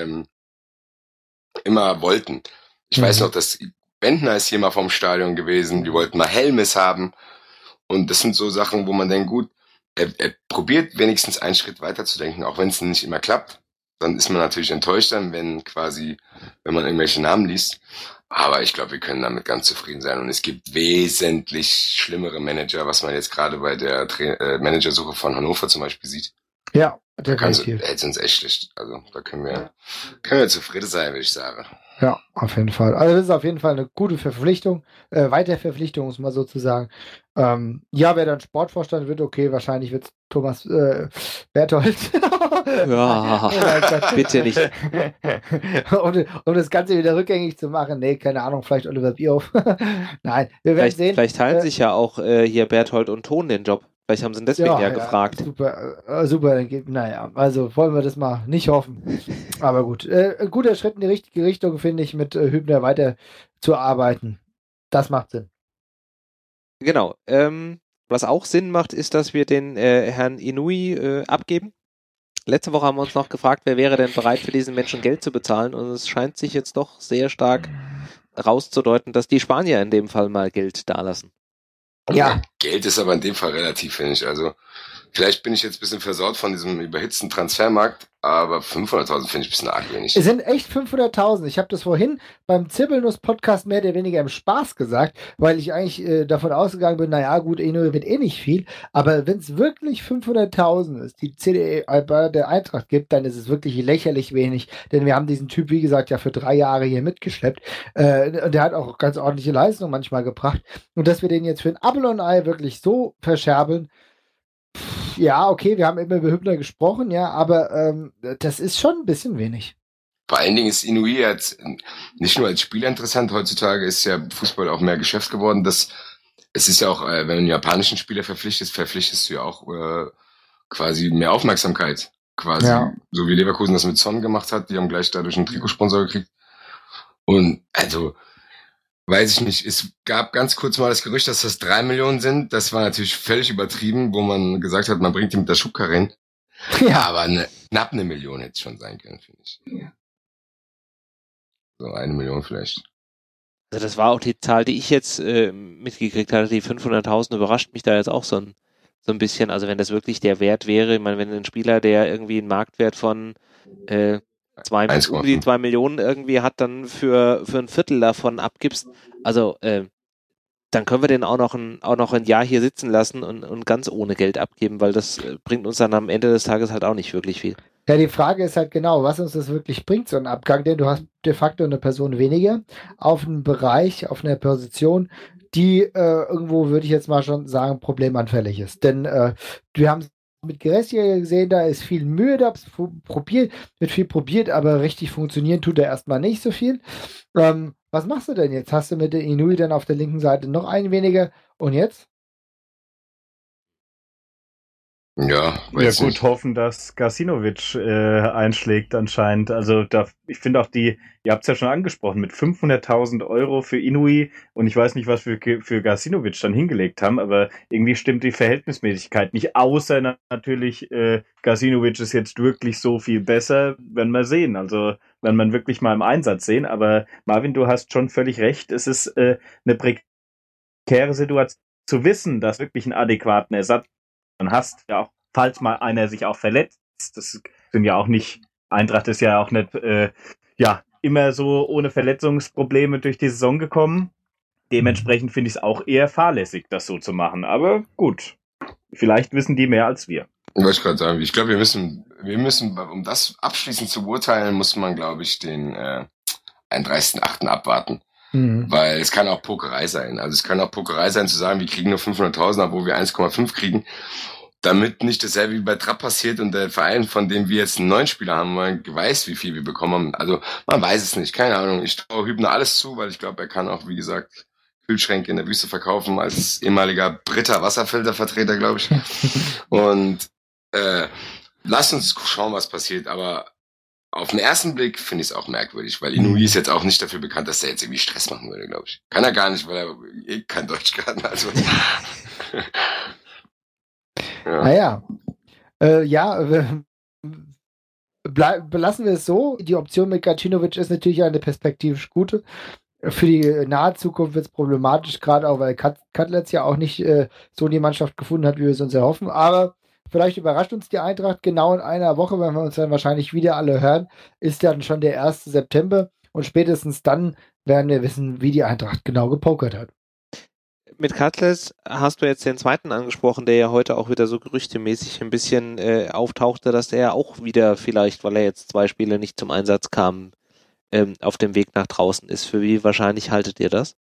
immer wollten. Ich weiß noch, dass Bentner ist hier mal vom Stadion gewesen, die wollten mal Helmes haben. Und das sind so Sachen, wo man denkt, gut, er probiert wenigstens einen Schritt weiter zu denken, auch wenn es nicht immer klappt. dann ist man natürlich enttäuscht dann, wenn man irgendwelche Namen liest. Aber ich glaube, wir können damit ganz zufrieden sein. Und es gibt wesentlich schlimmere Manager, was man jetzt gerade bei der Managersuche von Hannover zum Beispiel sieht. Ja, definitiv. Hält uns echt schlecht. Also da können wir zufrieden sein, würde ich sagen. Ja, auf jeden Fall. Also das ist auf jeden Fall eine gute Verpflichtung, Weiterverpflichtung, muss man sozusagen. Ja, wer dann Sportvorstand wird, okay, wahrscheinlich wird Thomas Berthold. Ja, bitte nicht. um das Ganze wieder rückgängig zu machen, nee, keine Ahnung, vielleicht Oliver Bierhoff. Nein, wir werden sehen. Vielleicht teilen sich ja auch hier Berthold und Ton den Job. Vielleicht haben sie ihn deswegen gefragt. Super, naja, also wollen wir das mal nicht hoffen. Aber gut, ein guter Schritt in die richtige Richtung, finde ich, mit Hübner weiter zu arbeiten. Das macht Sinn. Genau. Was auch Sinn macht, ist, dass wir den Herrn Inouye abgeben. Letzte Woche haben wir uns noch gefragt, wer wäre denn bereit, für diesen Menschen Geld zu bezahlen, und es scheint sich jetzt doch sehr stark rauszudeuten, dass die Spanier in dem Fall mal Geld dalassen. Ja. Geld ist aber in dem Fall relativ, finde ich. Also vielleicht bin ich jetzt ein bisschen versaut von diesem überhitzten Transfermarkt, aber 500.000 finde ich ein bisschen arg wenig. Es sind echt 500.000. Ich habe das vorhin beim Zirbelnuss-Podcast mehr oder weniger im Spaß gesagt, weil ich eigentlich davon ausgegangen bin, naja gut, Inouye wird eh nicht viel, aber wenn es wirklich 500.000 ist, die CDE bei der Eintracht gibt, dann ist es wirklich lächerlich wenig, denn wir haben diesen Typ, wie gesagt, ja für 3 Jahre hier mitgeschleppt, und der hat auch ganz ordentliche Leistungen manchmal gebracht, und dass wir den jetzt für ein Apfel und ein Ei wirklich so verscherbeln, ja, okay, wir haben immer über Hübner gesprochen, ja, aber das ist schon ein bisschen wenig. Vor allen Dingen ist Inouye jetzt nicht nur als Spieler interessant, heutzutage ist ja Fußball auch mehr Geschäft geworden. Es ist ja auch, wenn du einen japanischen Spieler verpflichtest du ja auch quasi mehr Aufmerksamkeit. Quasi, ja. So wie Leverkusen das mit Son gemacht hat, die haben gleich dadurch einen Trikotsponsor gekriegt. Und also, weiß ich nicht, es gab ganz kurz mal das Gerücht, dass das 3 Millionen sind. Das war natürlich völlig übertrieben, wo man gesagt hat, man bringt die mit der Schubkarre hin. Ja, aber knapp 1 Million hätte es schon sein können, finde ich. Ja. So 1 Million vielleicht. Also das war auch die Zahl, die ich jetzt mitgekriegt hatte, die 500.000 überrascht mich da jetzt auch so ein bisschen. Also wenn das wirklich der Wert wäre, ich meine, wenn ein Spieler, der irgendwie einen Marktwert von um die 2 Millionen irgendwie hat, dann für ein Viertel davon abgibst, also dann können wir den auch noch ein Jahr hier sitzen lassen und ganz ohne Geld abgeben, weil das bringt uns dann am Ende des Tages halt auch nicht wirklich viel. Ja, die Frage ist halt genau, was uns das wirklich bringt, so ein Abgang, denn du hast de facto eine Person weniger auf einem Bereich, auf einer Position, die irgendwo, würde ich jetzt mal schon sagen, problemanfällig ist. Denn wir haben mit Geressia gesehen, da ist viel Mühe, da wird viel probiert, aber richtig funktionieren tut er erstmal nicht so viel. Was machst du denn jetzt? Hast du mit der Inouye dann auf der linken Seite noch einen weniger und jetzt? Ja, gut, hoffen, dass Gacinovic einschlägt anscheinend. Also ich finde auch ihr habt es ja schon angesprochen, mit 500.000 Euro für Inouye, und ich weiß nicht, was wir für Gacinovic dann hingelegt haben, aber irgendwie stimmt die Verhältnismäßigkeit nicht, außer natürlich Gacinovic ist jetzt wirklich so viel besser, wenn wir sehen, also wenn man wirklich mal im Einsatz sehen, aber Marvin, du hast schon völlig recht, es ist eine prekäre Situation zu wissen, dass wirklich einen adäquaten Ersatz dann hast, ja auch, falls mal einer sich auch verletzt, das sind ja auch nicht, Eintracht ist ja auch nicht, immer so ohne Verletzungsprobleme durch die Saison gekommen. Dementsprechend finde ich es auch eher fahrlässig, das so zu machen. Aber gut, vielleicht wissen die mehr als wir. Wollte ich gerade sagen, ich glaube, wir müssen, um das abschließend zu beurteilen, muss man, glaube ich, den 31.8. abwarten. Weil es kann auch Pokerei sein. Also es kann auch Pokerei sein, zu sagen, wir kriegen nur 500.000, obwohl wir 1,5 kriegen, damit nicht dasselbe wie bei Trapp passiert und der Verein, von dem wir jetzt einen neuen Spieler haben, man weiß, wie viel wir bekommen haben. Also man weiß es nicht, keine Ahnung. Ich traue Hübner alles zu, weil ich glaube, er kann auch, wie gesagt, Kühlschränke in der Wüste verkaufen, als ehemaliger Britta Wasserfiltervertreter, glaube ich. Und lasst uns schauen, was passiert, aber auf den ersten Blick finde ich es auch merkwürdig, weil Inouye ist jetzt auch nicht dafür bekannt, dass er jetzt irgendwie Stress machen würde, glaube ich. Kann er gar nicht, weil er kein Deutsch kann. Also. Ja. Naja, belassen wir es so. Die Option mit Gacinovic ist natürlich eine perspektivisch gute. Für die nahe Zukunft wird es problematisch, gerade auch, weil Cutlers ja auch nicht so die Mannschaft gefunden hat, wie wir es uns erhoffen. Aber vielleicht überrascht uns die Eintracht genau in einer Woche, wenn wir uns dann wahrscheinlich wieder alle hören, ist dann schon der 1. September und spätestens dann werden wir wissen, wie die Eintracht genau gepokert hat. Mit Cutlass hast du jetzt den zweiten angesprochen, der ja heute auch wieder so gerüchtemäßig ein bisschen auftauchte, dass er auch wieder vielleicht, weil er jetzt 2 Spiele nicht zum Einsatz kam, auf dem Weg nach draußen ist. Für wie wahrscheinlich haltet ihr das?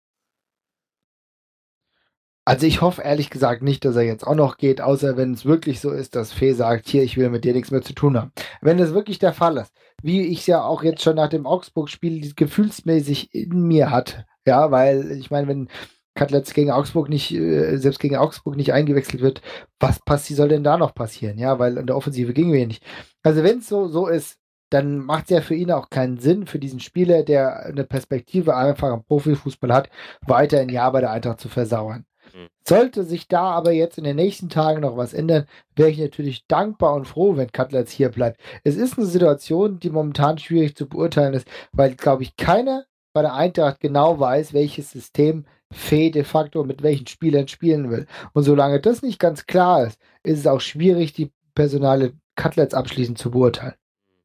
Also ich hoffe ehrlich gesagt nicht, dass er jetzt auch noch geht, außer wenn es wirklich so ist, dass Fee sagt, hier, ich will mit dir nichts mehr zu tun haben. Wenn das wirklich der Fall ist, wie ich es ja auch jetzt schon nach dem Augsburg-Spiel gefühlsmäßig in mir hatte, ja, weil ich meine, wenn Cutlers gegen Augsburg nicht, selbst gegen Augsburg nicht eingewechselt wird, was soll denn da noch passieren? Ja, weil in der Offensive gingen wir nicht. Also wenn es so ist, dann macht es ja für ihn auch keinen Sinn, für diesen Spieler, der eine Perspektive einfach im Profifußball hat, weiter ein Jahr bei der Eintracht zu versauern. Sollte sich da aber jetzt in den nächsten Tagen noch was ändern, wäre ich natürlich dankbar und froh, wenn Cutler hier bleibt. Es ist eine Situation, die momentan schwierig zu beurteilen ist, weil, glaube ich, keiner bei der Eintracht genau weiß, welches System Fee de facto mit welchen Spielern spielen will. Und solange das nicht ganz klar ist, ist es auch schwierig, die Personale Cutlers abschließend zu beurteilen.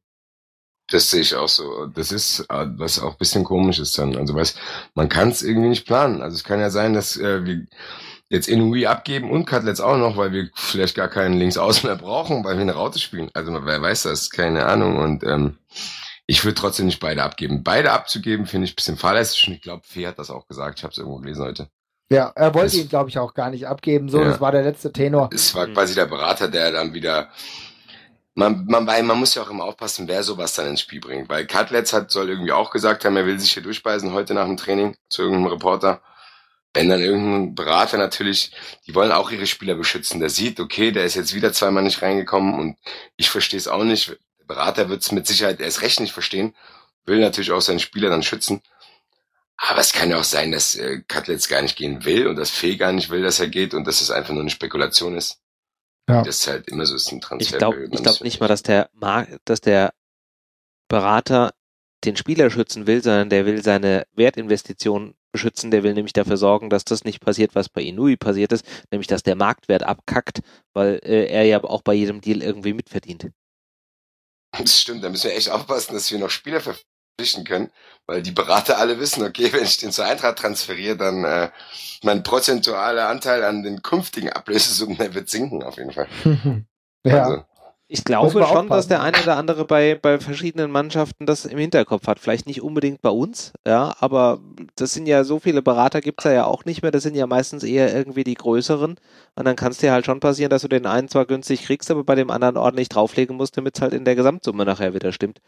Das sehe ich auch so. Das ist, was auch ein bisschen komisch ist dann. Also man kann es irgendwie nicht planen. Also es kann ja sein, dass wir jetzt Inui abgeben und Cutlets auch noch, weil wir vielleicht gar keinen Linksaußen mehr brauchen, weil wir eine Raute spielen. Also wer weiß das? Keine Ahnung. Und ich würde trotzdem nicht beide abgeben. Beide abzugeben, finde ich ein bisschen fahrlässig. Und ich glaube, Fee hat das auch gesagt. Ich habe es irgendwo gelesen heute. Ja, er wollte ihn, glaube ich, auch gar nicht abgeben. So, ja. Das war der letzte Tenor. Es war quasi der Berater, der dann wieder... Man muss ja auch immer aufpassen, wer sowas dann ins Spiel bringt. Weil Cutlets soll irgendwie auch gesagt haben, er will sich hier durchbeißen heute nach dem Training zu irgendeinem Reporter. Wenn dann irgendein Berater natürlich, die wollen auch ihre Spieler beschützen. Der sieht, okay, der ist jetzt wieder 2-mal nicht reingekommen und ich verstehe es auch nicht. Der Berater wird es mit Sicherheit erst recht nicht verstehen, will natürlich auch seinen Spieler dann schützen. Aber es kann ja auch sein, dass Cutlets gar nicht gehen will und dass Fee gar nicht will, dass er geht und dass es einfach nur eine Spekulation ist. Ja. Das ist halt immer so ist ein Transfer. Ich glaube nicht mal, dass der Berater den Spieler schützen will, sondern der will seine Wertinvestition beschützen. Der will nämlich dafür sorgen, dass das nicht passiert, was bei Inui passiert ist, nämlich dass der Marktwert abkackt, weil er ja auch bei jedem Deal irgendwie mitverdient. Das stimmt, da müssen wir echt aufpassen, dass wir noch Spieler verpflichten können, weil die Berater alle wissen, okay, wenn ich den zur Eintracht transferiere, dann mein prozentualer Anteil an den künftigen Ablösesummen, der wird sinken auf jeden Fall. Ja. Also, ich glaube schon, dass der eine oder andere bei verschiedenen Mannschaften das im Hinterkopf hat. Vielleicht nicht unbedingt bei uns, ja, aber das sind ja so viele Berater gibt's ja auch nicht mehr. Das sind ja meistens eher irgendwie die größeren. Und dann kann es dir halt schon passieren, dass du den einen zwar günstig kriegst, aber bei dem anderen ordentlich drauflegen musst, damit es halt in der Gesamtsumme nachher wieder stimmt.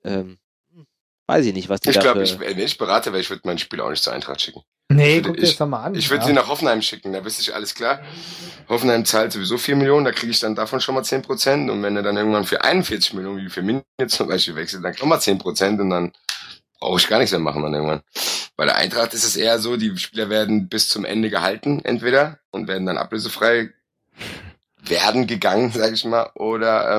Weiß ich nicht, was die Ich glaube, wenn ich Berater wäre, ich würde mein Spiel auch nicht zur Eintracht schicken. Nee, guck dir das doch mal an. Ich würde sie nach Hoffenheim schicken, da wüsste ich alles klar. Hoffenheim zahlt sowieso 4 Millionen, da kriege ich dann davon schon mal 10%. Und wenn er dann irgendwann für 41 Millionen, wie für Minion jetzt zum Beispiel wechselt, dann nochmal 10% und dann brauche ich gar nichts mehr machen dann irgendwann. Bei der Eintracht ist es eher so, die Spieler werden bis zum Ende gehalten, entweder, und werden dann ablösefrei werden gegangen, sage ich mal, oder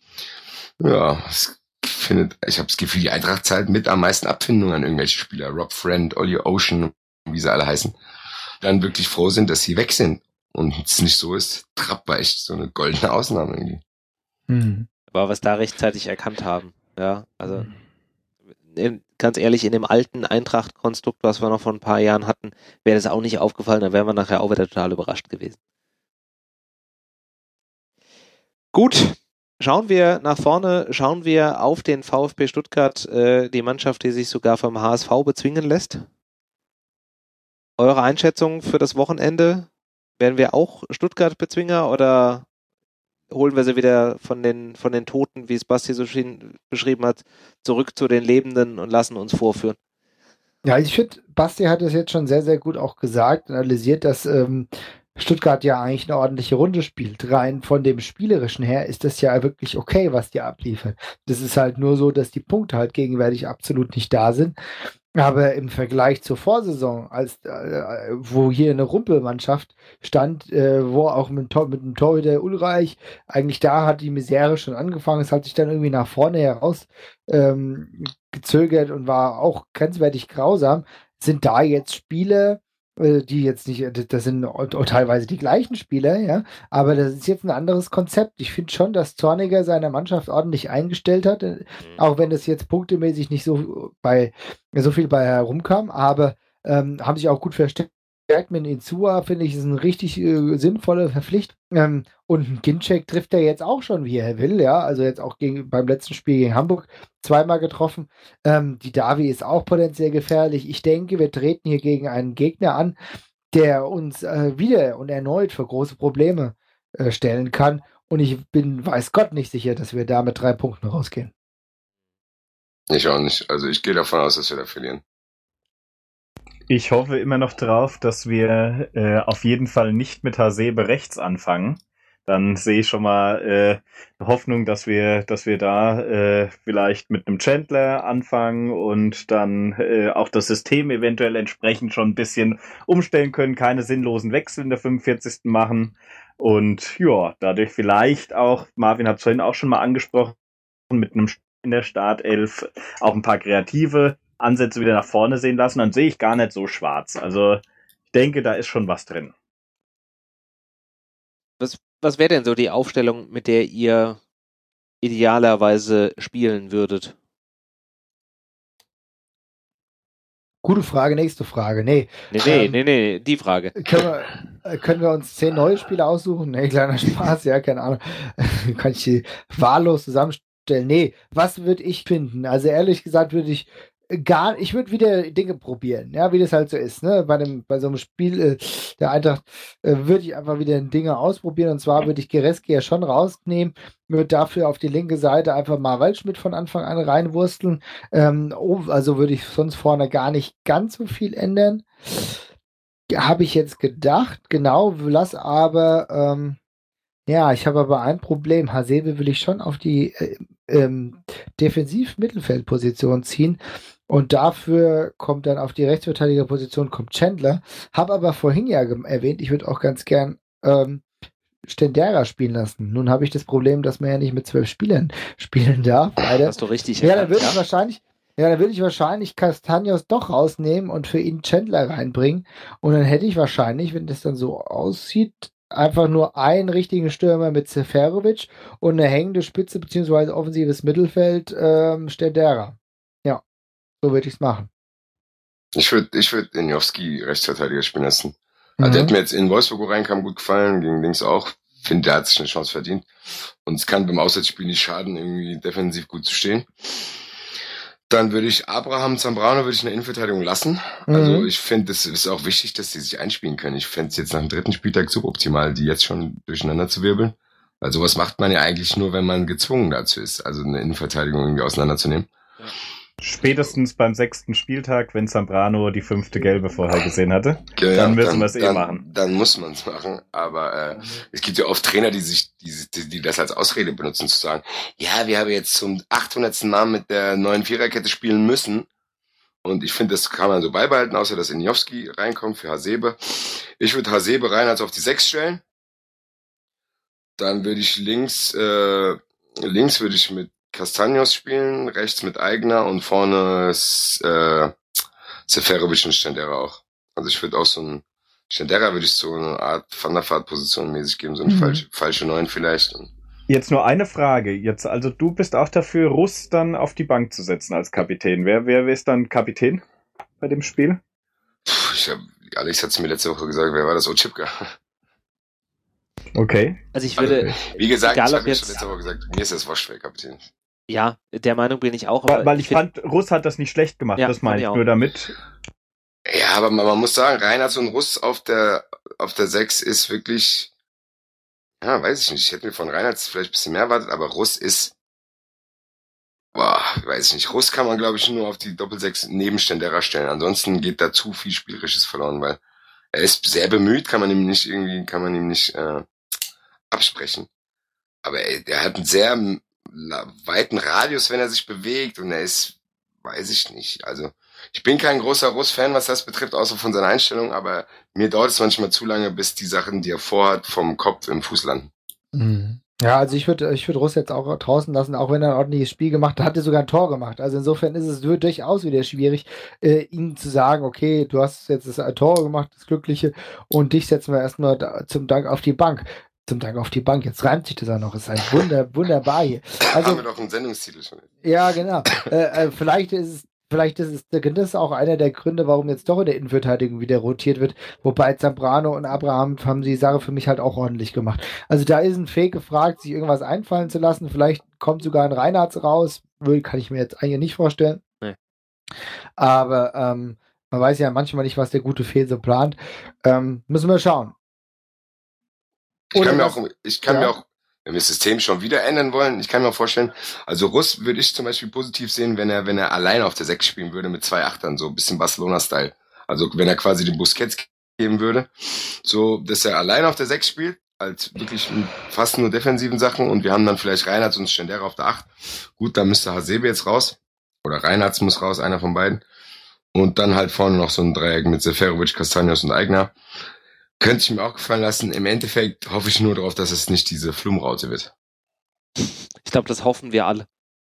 ja, ich habe das Gefühl, die Eintracht zahlt mit am meisten Abfindungen an irgendwelche Spieler. Rob Friend, Ollie Ocean, wie sie alle heißen. Dann wirklich froh sind, dass sie weg sind. Und es nicht so ist, Trapp war echt so eine goldene Ausnahme irgendwie. Aber was da rechtzeitig erkannt haben, ja, also ganz ehrlich, in dem alten Eintracht-Konstrukt, was wir noch vor ein paar Jahren hatten, wäre das auch nicht aufgefallen, dann wären wir nachher auch wieder total überrascht gewesen. Gut. Schauen wir nach vorne, schauen wir auf den VfB Stuttgart, die Mannschaft, die sich sogar vom HSV bezwingen lässt. Eure Einschätzung für das Wochenende? Werden wir auch Stuttgart-Bezwinger oder holen wir sie wieder von den Toten, wie es Basti so schön beschrieben hat, zurück zu den Lebenden und lassen uns vorführen? Ja, ich finde, Basti hat es jetzt schon sehr, sehr gut auch gesagt, analysiert, dass Stuttgart ja eigentlich eine ordentliche Runde spielt. Rein von dem Spielerischen her ist das ja wirklich okay, was die abliefern. Das ist halt nur so, dass die Punkte halt gegenwärtig absolut nicht da sind. Aber im Vergleich zur Vorsaison, als wo hier eine Rumpelmannschaft stand, wo auch mit dem Torhüter Ulreich, eigentlich da hat die Misere schon angefangen. Es hat sich dann irgendwie nach vorne heraus gezögert und war auch grenzwertig grausam. Sind da jetzt Spiele, die jetzt nicht, das sind teilweise die gleichen Spieler, ja, aber das ist jetzt ein anderes Konzept. Ich finde schon, dass Zorniger seine Mannschaft ordentlich eingestellt hat, auch wenn das jetzt punktemäßig nicht so viel bei herumkam, aber haben sich auch gut verstärkt. Mit Insua, finde ich, ist eine richtig sinnvolle Verpflichtung. Und ein Ginczek trifft er jetzt auch schon, wie er will, ja. Also jetzt auch beim letzten Spiel gegen Hamburg zweimal getroffen. Die Davi ist auch potenziell gefährlich. Ich denke, wir treten hier gegen einen Gegner an, der uns wieder und erneut für große Probleme stellen kann. Und ich bin, weiß Gott, nicht sicher, dass wir da mit 3 Punkten rausgehen. Ich auch nicht. Also ich gehe davon aus, dass wir da verlieren. Ich hoffe immer noch drauf, dass wir auf jeden Fall nicht mit Hasebe rechts anfangen. Dann sehe ich schon mal Hoffnung, dass wir da vielleicht mit einem Chandler anfangen und dann auch das System eventuell entsprechend schon ein bisschen umstellen können, keine sinnlosen Wechsel in der 45. machen und ja, dadurch vielleicht auch, Marvin hat es vorhin auch schon mal angesprochen, mit einem in der Startelf auch ein paar kreative Ansätze wieder nach vorne sehen lassen, dann sehe ich gar nicht so schwarz. Also ich denke, da ist schon was drin. Was wäre denn so die Aufstellung, mit der ihr idealerweise spielen würdet? Gute Frage, nächste Frage. Nee, die Frage. Können wir uns 10 neue Spieler aussuchen? Nee, kleiner Spaß, ja, keine Ahnung. Kann ich die wahllos zusammenstellen? Nee, was würde ich finden? Also ehrlich gesagt würde ich würde wieder Dinge probieren, ja, wie das halt so ist, ne? Bei so einem Spiel der Eintracht würde ich einfach wieder Dinge ausprobieren, und zwar würde ich Gereski ja schon rausnehmen, würde dafür auf die linke Seite einfach mal Waldschmidt von Anfang an reinwursteln, also würde ich sonst vorne gar nicht ganz so viel ändern. Habe ich jetzt gedacht, genau, lass aber ja, ich habe aber ein Problem. Hasebe will ich schon auf die Defensiv-Mittelfeldposition ziehen. Und dafür kommt dann auf die Rechtsverteidigerposition kommt Chandler. Habe aber vorhin ja erwähnt, ich würde auch ganz gern Stendera spielen lassen. Nun habe ich das Problem, dass man ja nicht mit 12 Spielern spielen darf. Leider. Hast du richtig erkannt, dann würde ich wahrscheinlich Castaños doch rausnehmen und für ihn Chandler reinbringen. Und dann hätte ich wahrscheinlich, wenn das dann so aussieht, einfach nur einen richtigen Stürmer mit Seferovic und eine hängende Spitze bzw. offensives Mittelfeld Stendera. Ja, so würde ich es machen. Ich würd Injowski Rechtsverteidiger spielen lassen. Also der hat mir jetzt in Wolfsburg, wo reinkam, gut gefallen, gegen links auch. Finde, der hat sich eine Chance verdient. Und es kann beim Auswärtsspiel nicht schaden, irgendwie defensiv gut zu stehen. Dann würde ich Zambrano in der Innenverteidigung lassen. Also ich finde, es ist auch wichtig, dass die sich einspielen können. Ich fände es jetzt nach dem 3. Spieltag suboptimal, die jetzt schon durcheinander zu wirbeln. Weil sowas macht man ja eigentlich nur, wenn man gezwungen dazu ist, also eine Innenverteidigung irgendwie auseinanderzunehmen. Ja. Spätestens beim 6. Spieltag, wenn Zambrano die 5. Gelbe vorher gesehen hatte, dann müssen wir es machen. Dann muss man es machen, aber es gibt ja oft Trainer, die das als Ausrede benutzen, zu sagen, ja, wir haben jetzt zum 800. Mal mit der neuen Viererkette spielen müssen. Und ich finde, das kann man so beibehalten, außer dass Injowski reinkommt für Hasebe. Ich würde Hasebe rein als auf die 6 stellen. Dann würde ich links würde ich mit Castaños spielen, rechts mit Aigner und vorne Seferovic und Stendera auch. Also ich würde auch so ein Stendera würde ich so eine Art Van der Vaart-Position mäßig geben, so eine falsche 9 vielleicht. Jetzt nur eine Frage. Jetzt, also du bist auch dafür, Russ dann auf die Bank zu setzen als Kapitän. Wer ist dann Kapitän bei dem Spiel? Alex hat es mir letzte Woche gesagt, wer war das? Ochipka. Okay. Also ich würde... wie gesagt, ich habe letzte Woche gesagt, mir ist das wurscht, wer Kapitän. Ja, der Meinung bin ich auch. Aber weil ich fand, Russ hat das nicht schlecht gemacht, ja, das meine ich nur damit. Ja, aber man muss sagen, Reinhardt und Russ auf der 6 ist wirklich, ja, weiß ich nicht. Ich hätte mir von Reinhardt vielleicht ein bisschen mehr erwartet, aber Russ ist, weiß ich nicht. Russ kann man, glaube ich, nur auf die Doppel-6 neben Stendera stellen. Ansonsten geht da zu viel Spielerisches verloren, weil er ist sehr bemüht, kann man ihm nicht absprechen. Aber der hat einen sehr weiten Radius, wenn er sich bewegt, und er ist, weiß ich nicht. Also ich bin kein großer Russ-Fan, was das betrifft, außer von seiner Einstellung, aber mir dauert es manchmal zu lange, bis die Sachen, die er vorhat, vom Kopf im Fuß landen. Ja, also ich würde Russ jetzt auch draußen lassen, auch wenn er ein ordentliches Spiel gemacht hat, hat er sogar ein Tor gemacht. Also insofern ist es durchaus wieder schwierig, ihm zu sagen, okay, du hast jetzt das Tor gemacht, das Glückliche, und dich setzen wir erstmal zum Dank auf die Bank. Zum Dank auf die Bank. Jetzt reimt sich das auch noch. Ist ein wunderbar hier. Also, Haben wir doch einen Sendungstitel schon. ja, genau. Vielleicht ist das auch einer der Gründe, warum jetzt doch in der Innenverteidigung wieder rotiert wird. Wobei Zambrano und Abraham haben die Sache für mich halt auch ordentlich gemacht. Also da ist ein Fake gefragt, sich irgendwas einfallen zu lassen. Vielleicht kommt sogar ein Reinhardt raus. Kann ich mir jetzt eigentlich nicht vorstellen. Nee. Aber man weiß ja manchmal nicht, was der gute Fehl so plant. Müssen wir schauen. Ich kann mir auch, wenn wir das System schon wieder ändern wollen, ich kann mir auch vorstellen, also Russ würde ich zum Beispiel positiv sehen, wenn er allein auf der 6 spielen würde mit 2 Achtern, so ein bisschen Barcelona-Style. Also wenn er quasi den Busquets geben würde, so, dass er allein auf der 6 spielt, als wirklich fast nur defensiven Sachen, und wir haben dann vielleicht Reinhardt und Stendera auf der 8. Gut, dann müsste Hasebe jetzt raus, oder Reinhardt muss raus, einer von beiden. Und dann halt vorne noch so ein Dreieck mit Seferovic, Castaños und Aigner. Könnte ich mir auch gefallen lassen. Im Endeffekt hoffe ich nur darauf, dass es nicht diese Flum-Raute wird. Ich glaube, das hoffen wir alle.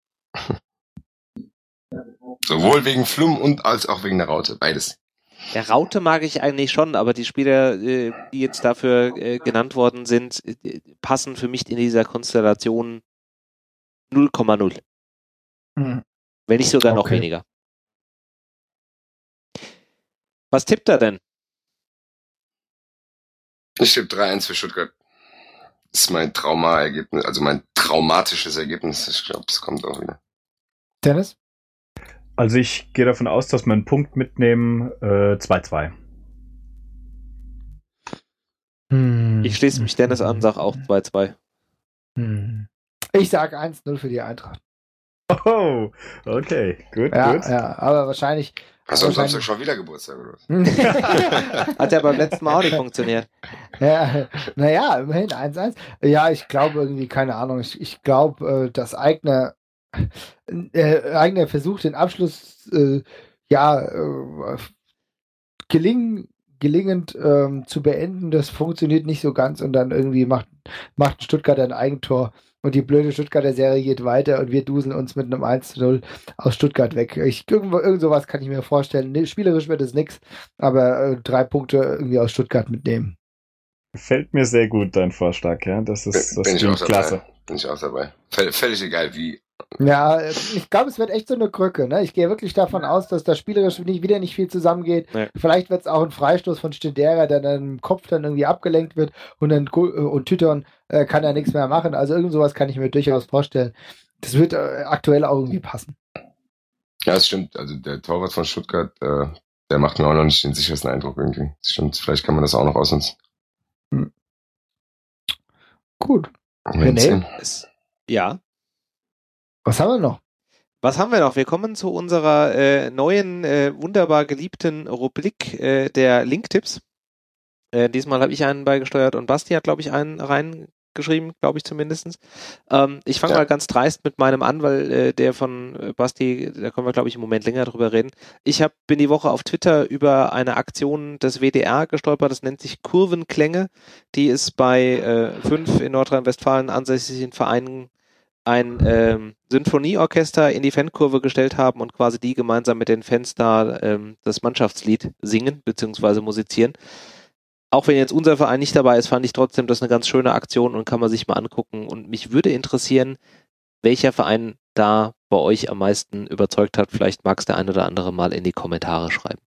Sowohl wegen Flum und als auch wegen der Raute. Beides. Der Raute mag ich eigentlich schon, aber die Spieler, die jetzt dafür genannt worden sind, passen für mich in dieser Konstellation 0,0. Hm. Wenn nicht sogar noch weniger. Was tippt er denn? Ich tippe 3-1 für Stuttgart. Das ist mein Trauma-Ergebnis, also mein traumatisches Ergebnis. Ich glaube, es kommt auch wieder. Dennis? Also ich gehe davon aus, dass wir einen Punkt mitnehmen, 2-2. Ich schließe mich Dennis an, sag auch 2-2. Ich sage 1-0 für die Eintracht. Oh, okay, gut. Ja, aber wahrscheinlich... Hast du am Samstag schon wieder Geburtstag, oder was? Hat ja beim letzten Mal auch nicht funktioniert. Ja, naja, immerhin 1-1. Ja, ich glaube irgendwie, keine Ahnung, ich glaube, dass Aigner versucht, den Abschluss gelingend zu beenden. Das funktioniert nicht so ganz, und dann irgendwie macht Stuttgart ein Eigentor. Und die blöde Stuttgarter Serie geht weiter und wir duseln uns mit einem 1-0 aus Stuttgart weg. Irgend sowas kann ich mir vorstellen. Nee, spielerisch wird es nichts, aber 3 Punkte irgendwie aus Stuttgart mitnehmen. Gefällt mir sehr gut, dein Vorschlag, ja. Das klingt klasse. Bin ich auch dabei. Völlig egal, wie. Ja, ich glaube, es wird echt so eine Krücke. Ne? Ich gehe wirklich davon aus, dass da spielerisch wieder nicht viel zusammengeht. Nee. Vielleicht wird es auch ein Freistoß von Stendera, der dann im Kopf dann irgendwie abgelenkt wird, und Tütern kann ja nichts mehr machen. Also irgend sowas kann ich mir durchaus vorstellen. Das wird aktuell auch irgendwie passen. Ja, das stimmt. Also der Torwart von Stuttgart, der macht mir auch noch nicht den sichersten Eindruck irgendwie. Das stimmt. Vielleicht kann man das auch noch ausnutzen. Gut. René? Ja. Was haben wir noch? Wir kommen zu unserer neuen, wunderbar geliebten Rubrik der Link-Tipps. Diesmal habe ich einen beigesteuert und Basti hat, glaube ich, einen reingeschrieben, glaube ich zumindest. Ich fange mal ganz dreist mit meinem an, weil der von Basti, da können wir, glaube ich, im Moment länger drüber reden. Ich bin die Woche auf Twitter über eine Aktion des WDR gestolpert, das nennt sich Kurvenklänge. Die ist bei 5 in Nordrhein-Westfalen ansässigen Vereinen ein Sinfonieorchester in die Fankurve gestellt haben und quasi die gemeinsam mit den Fans da das Mannschaftslied singen bzw. musizieren. Auch wenn jetzt unser Verein nicht dabei ist, fand ich trotzdem das eine ganz schöne Aktion und kann man sich mal angucken. Und mich würde interessieren, welcher Verein da bei euch am meisten überzeugt hat. Vielleicht mag es der ein oder andere mal in die Kommentare schreiben.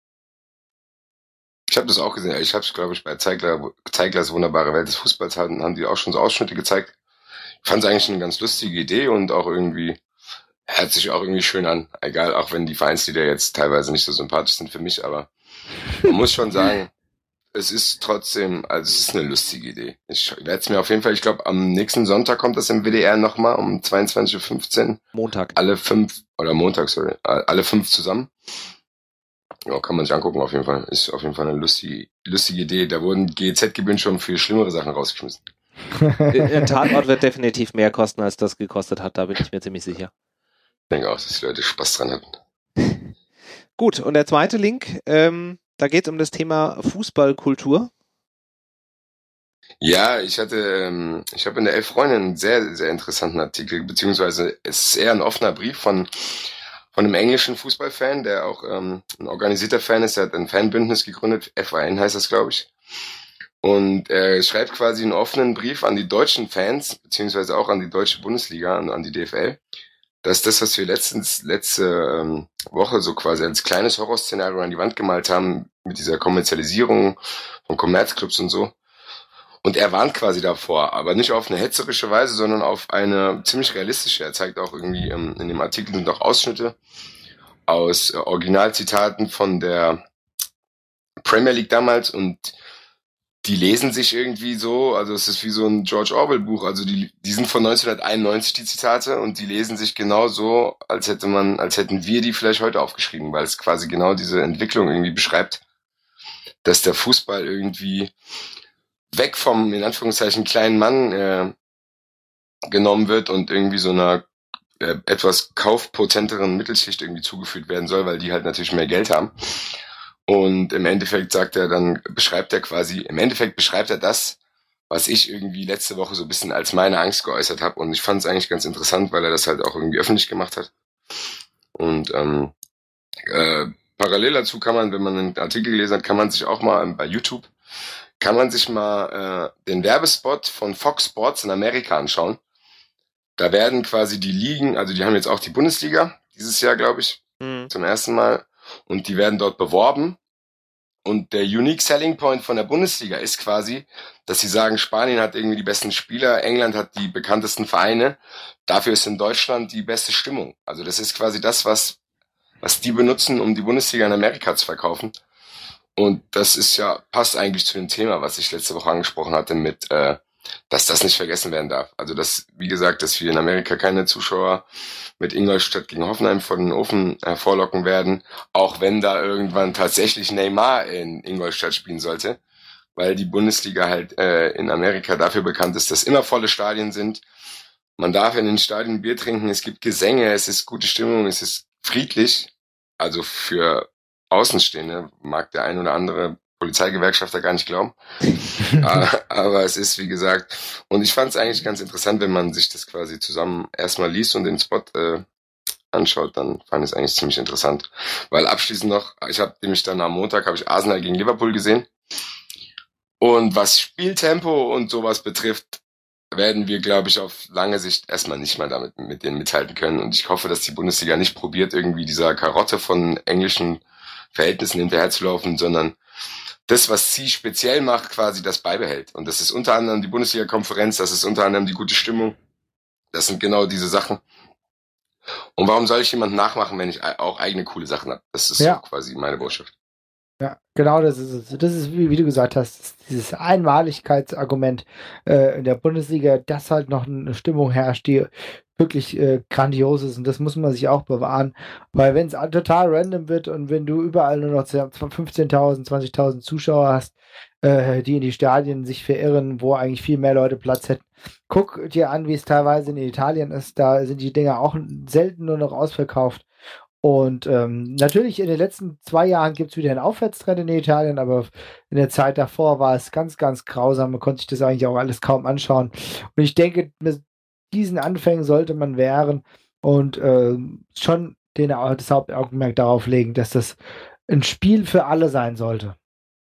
Ich habe das auch gesehen. Ich habe es, glaube ich, bei Zeiglers wunderbare Welt des Fußballs haben die auch schon so Ausschnitte gezeigt. Ich fand es eigentlich eine ganz lustige Idee und auch irgendwie, hört sich auch irgendwie schön an. Egal, auch wenn die Vereinslieder jetzt teilweise nicht so sympathisch sind für mich, aber man muss schon sagen, es ist trotzdem, also es ist eine lustige Idee. Ich werde es mir auf jeden Fall, ich glaube, am nächsten Sonntag kommt das im WDR nochmal um 22.15 Uhr. Montag. Alle 5 zusammen. Ja, kann man sich angucken auf jeden Fall. Ist auf jeden Fall eine lustige Idee. Da wurden GEZ-Gebühren schon für schlimmere Sachen rausgeschmissen. Ein Tatort wird definitiv mehr kosten, als das gekostet hat, da bin ich mir ziemlich sicher. Ich denke auch, dass die Leute Spaß dran hatten. Gut, und der zweite Link, da geht es um das Thema Fußballkultur. Ja, ich habe in der Elf Freunde einen sehr, sehr interessanten Artikel, beziehungsweise es ist eher ein offener Brief von einem englischen Fußballfan, der auch ein organisierter Fan ist. Er hat ein Fanbündnis gegründet, FAN heißt das, glaube ich. Und er schreibt quasi einen offenen Brief an die deutschen Fans, beziehungsweise auch an die deutsche Bundesliga, an die DFL, dass das, was wir letzte Woche so quasi als kleines Horrorszenario an die Wand gemalt haben, mit dieser Kommerzialisierung von Commerzclubs und so. Und er warnt quasi davor, aber nicht auf eine hetzerische Weise, sondern auf eine ziemlich realistische. Er zeigt auch irgendwie, in dem Artikel sind auch Ausschnitte aus Originalzitaten von der Premier League damals, und die lesen sich irgendwie so, also es ist wie so ein George Orwell Buch, also die sind von 1991, die Zitate, und die lesen sich genau so, als hätten wir die vielleicht heute aufgeschrieben, weil es quasi genau diese Entwicklung irgendwie beschreibt, dass der Fußball irgendwie weg vom, in Anführungszeichen, kleinen Mann genommen wird und irgendwie so einer etwas kaufpotenteren Mittelschicht irgendwie zugeführt werden soll, weil die halt natürlich mehr Geld haben. Und im Endeffekt beschreibt er das, was ich irgendwie letzte Woche so ein bisschen als meine Angst geäußert habe. Und ich fand es eigentlich ganz interessant, weil er das halt auch irgendwie öffentlich gemacht hat. Und parallel dazu kann man, wenn man einen Artikel gelesen hat, kann man sich auch mal bei YouTube den Werbespot von Fox Sports in Amerika anschauen. Da werden quasi die Ligen, also die haben jetzt auch die Bundesliga dieses Jahr, glaube ich, zum ersten Mal, und die werden dort beworben. Und der Unique Selling Point von der Bundesliga ist quasi, dass sie sagen, Spanien hat irgendwie die besten Spieler, England hat die bekanntesten Vereine, dafür ist in Deutschland die beste Stimmung. Also das ist quasi das, was die benutzen, um die Bundesliga in Amerika zu verkaufen. Und das passt eigentlich zu dem Thema, was ich letzte Woche angesprochen hatte, mit, dass das nicht vergessen werden darf. Also wie gesagt, dass wir in Amerika keine Zuschauer mit Ingolstadt gegen Hoffenheim vor den Ofen hervorlocken werden, auch wenn da irgendwann tatsächlich Neymar in Ingolstadt spielen sollte, weil die Bundesliga halt in Amerika dafür bekannt ist, dass immer volle Stadien sind. Man darf in den Stadien Bier trinken, es gibt Gesänge, es ist gute Stimmung, es ist friedlich. Also für Außenstehende mag der ein oder andere Polizeigewerkschafter gar nicht glauben. Aber es ist, wie gesagt, und ich fand es eigentlich ganz interessant, wenn man sich das quasi zusammen erstmal liest und den Spot anschaut, dann fand ich es eigentlich ziemlich interessant. Weil abschließend noch, ich habe nämlich dann am Montag Arsenal gegen Liverpool gesehen. Und was Spieltempo und sowas betrifft, werden wir, glaube ich, auf lange Sicht erstmal nicht mal mit denen mithalten können. Und ich hoffe, dass die Bundesliga nicht probiert, irgendwie dieser Karotte von englischen Verhältnissen hinterherzulaufen, sondern das, was sie speziell macht, quasi das beibehält. Und das ist unter anderem die Bundesliga-Konferenz, das ist unter anderem die gute Stimmung. Das sind genau diese Sachen. Und warum soll ich jemanden nachmachen, wenn ich auch eigene coole Sachen habe? Das ist so quasi meine Botschaft. Ja, genau, das ist es. Das ist, wie du gesagt hast, dieses Einmaligkeitsargument in der Bundesliga, dass halt noch eine Stimmung herrscht, die wirklich grandios ist, und das muss man sich auch bewahren, weil wenn es total random wird und wenn du überall nur noch 15.000, 20.000 Zuschauer hast, die in die Stadien sich verirren, wo eigentlich viel mehr Leute Platz hätten. Guck dir an, wie es teilweise in Italien ist, da sind die Dinger auch selten nur noch ausverkauft. Und natürlich in den letzten 2 Jahren gibt es wieder einen Aufwärtstrend in Italien, aber in der Zeit davor war es ganz, ganz grausam. Man konnte sich das eigentlich auch alles kaum anschauen. Und ich denke, mit diesen Anfängen sollte man wehren und schon das Hauptaugenmerk darauf legen, dass das ein Spiel für alle sein sollte.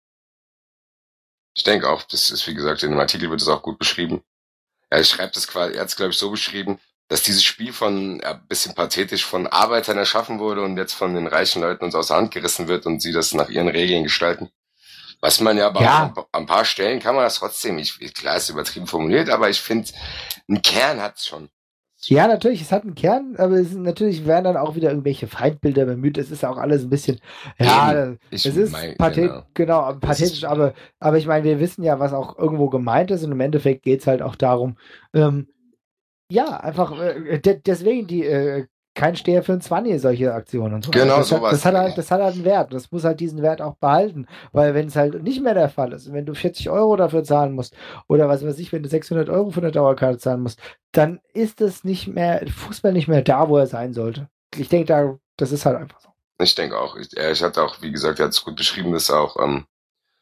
Ich denke auch, das ist, wie gesagt, in dem Artikel wird es auch gut beschrieben. Er schreibt es quasi, er hat es, glaube ich, so beschrieben, dass dieses Spiel ein bisschen pathetisch von Arbeitern erschaffen wurde und jetzt von den reichen Leuten uns aus der Hand gerissen wird und sie das nach ihren Regeln gestalten. Was man aber an ein paar Stellen kann man das trotzdem, klar ist übertrieben formuliert, aber ich finde, einen Kern hat es schon. Ja, natürlich, es hat einen Kern, aber natürlich werden dann auch wieder irgendwelche Feindbilder bemüht. Es ist auch alles ein bisschen, es ist pathetisch, aber ich meine, wir wissen ja, was auch irgendwo gemeint ist, und im Endeffekt geht es halt auch darum, einfach deswegen kein Steher für ein 20, solche Aktionen und so. Genau, das hat halt einen Wert. Das muss halt diesen Wert auch behalten, weil wenn es halt nicht mehr der Fall ist, wenn du 40 Euro dafür zahlen musst oder was weiß ich, wenn du 600 Euro für eine Dauerkarte zahlen musst, dann ist es Fußball nicht mehr da, wo er sein sollte. Ich denke, das ist halt einfach so. Ich denke auch. Ich hatte auch, wie gesagt, er hat es gut beschrieben, dass auch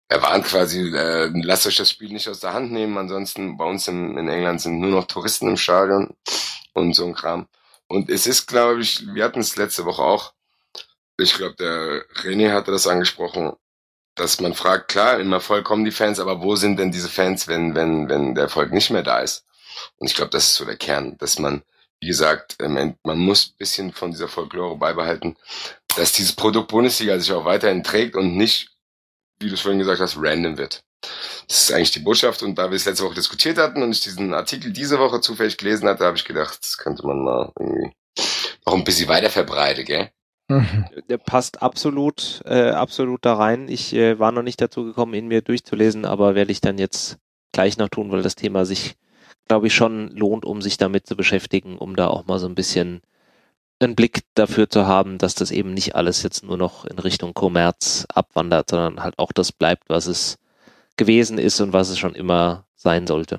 er warnt quasi, lasst euch das Spiel nicht aus der Hand nehmen, ansonsten bei uns in England sind nur noch Touristen im Stadion und so ein Kram. Und es ist, glaube ich, wir hatten es letzte Woche auch, ich glaube, der René hatte das angesprochen, dass man fragt, klar, im Erfolg kommen die Fans, aber wo sind denn diese Fans, wenn der Erfolg nicht mehr da ist? Und ich glaube, das ist so der Kern, dass man, wie gesagt, man muss ein bisschen von dieser Folklore beibehalten, dass dieses Produkt Bundesliga sich auch weiterhin trägt und nicht, wie du es vorhin gesagt hast, random wird. Das ist eigentlich die Botschaft. Und da wir es letzte Woche diskutiert hatten und ich diesen Artikel diese Woche zufällig gelesen hatte, habe ich gedacht, das könnte man mal irgendwie noch ein bisschen weiter verbreiten, gell? Der passt absolut da rein. Ich war noch nicht dazu gekommen, ihn mir durchzulesen, aber werde ich dann jetzt gleich noch tun, weil das Thema sich, glaube ich, schon lohnt, um sich damit zu beschäftigen, um da auch mal so ein bisschen einen Blick dafür zu haben, dass das eben nicht alles jetzt nur noch in Richtung Kommerz abwandert, sondern halt auch das bleibt, was es gewesen ist und was es schon immer sein sollte.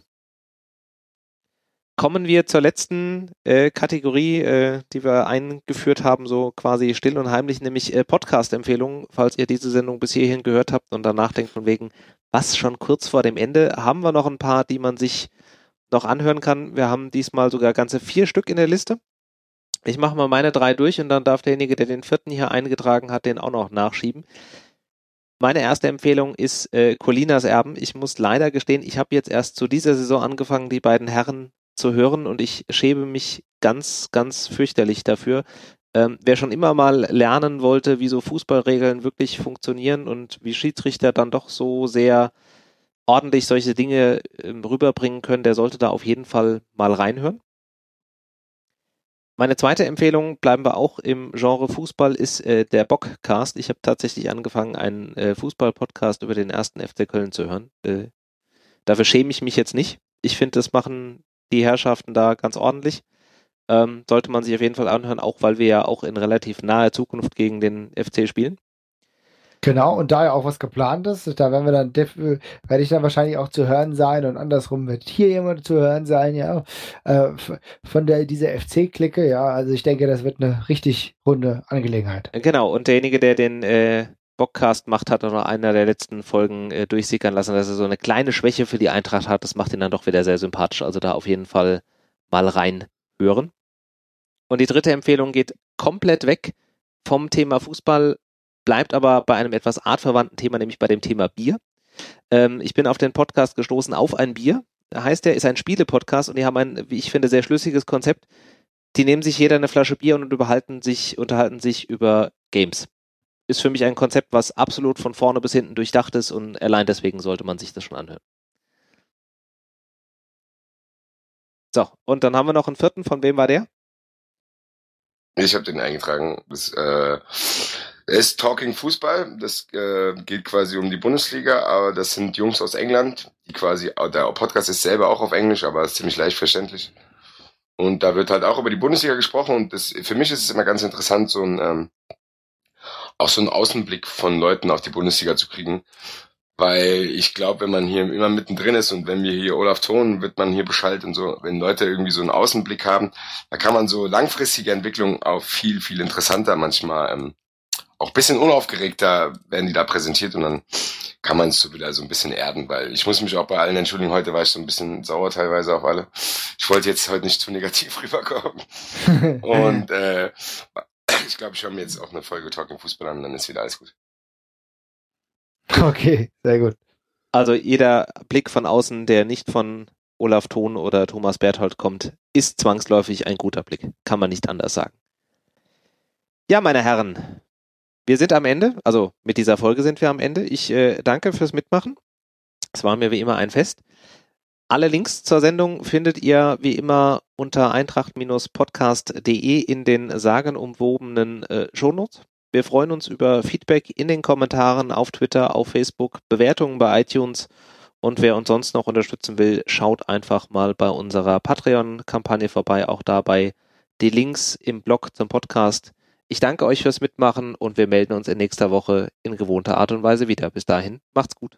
Kommen wir zur letzten Kategorie, die wir eingeführt haben, so quasi still und heimlich, nämlich Podcast-Empfehlungen. Falls ihr diese Sendung bis hierhin gehört habt und danach denkt von wegen, was, schon kurz vor dem Ende, haben wir noch ein paar, die man sich noch anhören kann. Wir haben diesmal sogar ganze 4 Stück in der Liste. Ich mache mal meine 3 durch und dann darf derjenige, der den 4. hier eingetragen hat, den auch noch nachschieben. Meine erste Empfehlung ist Colinas Erben. Ich muss leider gestehen, ich habe jetzt erst zu dieser Saison angefangen, die beiden Herren zu hören und ich schäme mich ganz, ganz fürchterlich dafür. Wer schon immer mal lernen wollte, wie so Fußballregeln wirklich funktionieren und wie Schiedsrichter dann doch so sehr ordentlich solche Dinge rüberbringen können, der sollte da auf jeden Fall mal reinhören. Meine zweite Empfehlung, bleiben wir auch im Genre Fußball, ist der Bockcast. Ich habe tatsächlich angefangen, einen Fußball-Podcast über den 1. FC Köln zu hören. Dafür schäme ich mich jetzt nicht. Ich finde, das machen die Herrschaften da ganz ordentlich. Sollte man sich auf jeden Fall anhören, auch weil wir ja auch in relativ naher Zukunft gegen den FC spielen. Genau, und da ja auch was geplant ist, da werden wir dann werde ich dann wahrscheinlich auch zu hören sein und andersrum wird hier jemand zu hören sein, ja, von dieser FC-Clique, ja, also ich denke, das wird eine richtig runde Angelegenheit. Genau, und derjenige, der den Bockcast macht, hat auch noch einer der letzten Folgen durchsickern lassen, dass er so eine kleine Schwäche für die Eintracht hat, das macht ihn dann doch wieder sehr sympathisch, also da auf jeden Fall mal reinhören. Und die dritte Empfehlung geht komplett weg vom Thema Fußball, bleibt aber bei einem etwas artverwandten Thema, nämlich bei dem Thema Bier. Ich bin auf den Podcast gestoßen, auf ein Bier. Heißt der, ist ein Spiele-Podcast und die haben ein, wie ich finde, sehr schlüssiges Konzept. Die nehmen sich jeder eine Flasche Bier und unterhalten sich über Games. Ist für mich ein Konzept, was absolut von vorne bis hinten durchdacht ist und allein deswegen sollte man sich das schon anhören. So, und dann haben wir noch einen 4. Von wem war der? Ich habe den eingetragen. Das ist Talking Fußball. Das geht quasi um die Bundesliga, aber das sind Jungs aus England, die quasi, der Podcast ist selber auch auf Englisch, aber ist ziemlich leicht verständlich. Und da wird halt auch über die Bundesliga gesprochen und für mich ist es immer ganz interessant, so auch so einen Außenblick von Leuten auf die Bundesliga zu kriegen. Weil ich glaube, wenn man hier immer mittendrin ist und wenn wir hier Olaf Thon, wird man hier Bescheid und so, wenn Leute irgendwie so einen Außenblick haben, da kann man so langfristige Entwicklungen auch viel, viel interessanter manchmal, auch ein bisschen unaufgeregter werden die da präsentiert und dann kann man es so wieder so ein bisschen erden, weil ich muss mich auch bei allen entschuldigen, heute war ich so ein bisschen sauer teilweise auf alle. Ich wollte jetzt heute nicht zu negativ rüberkommen. Und ich glaube, ich höre mir jetzt auch eine Folge Talking Fußball an und dann ist wieder alles gut. Okay, sehr gut. Also jeder Blick von außen, der nicht von Olaf Thon oder Thomas Berthold kommt, ist zwangsläufig ein guter Blick. Kann man nicht anders sagen. Ja, meine Herren, wir sind am Ende. Also mit dieser Folge sind wir am Ende. Ich danke fürs Mitmachen. Es war mir wie immer ein Fest. Alle Links zur Sendung findet ihr wie immer unter eintracht-podcast.de in den sagenumwobenen Shownotes. Wir freuen uns über Feedback in den Kommentaren auf Twitter, auf Facebook, Bewertungen bei iTunes und wer uns sonst noch unterstützen will, schaut einfach mal bei unserer Patreon-Kampagne vorbei, auch dabei die Links im Blog zum Podcast. Ich danke euch fürs Mitmachen und wir melden uns in nächster Woche in gewohnter Art und Weise wieder. Bis dahin, macht's gut.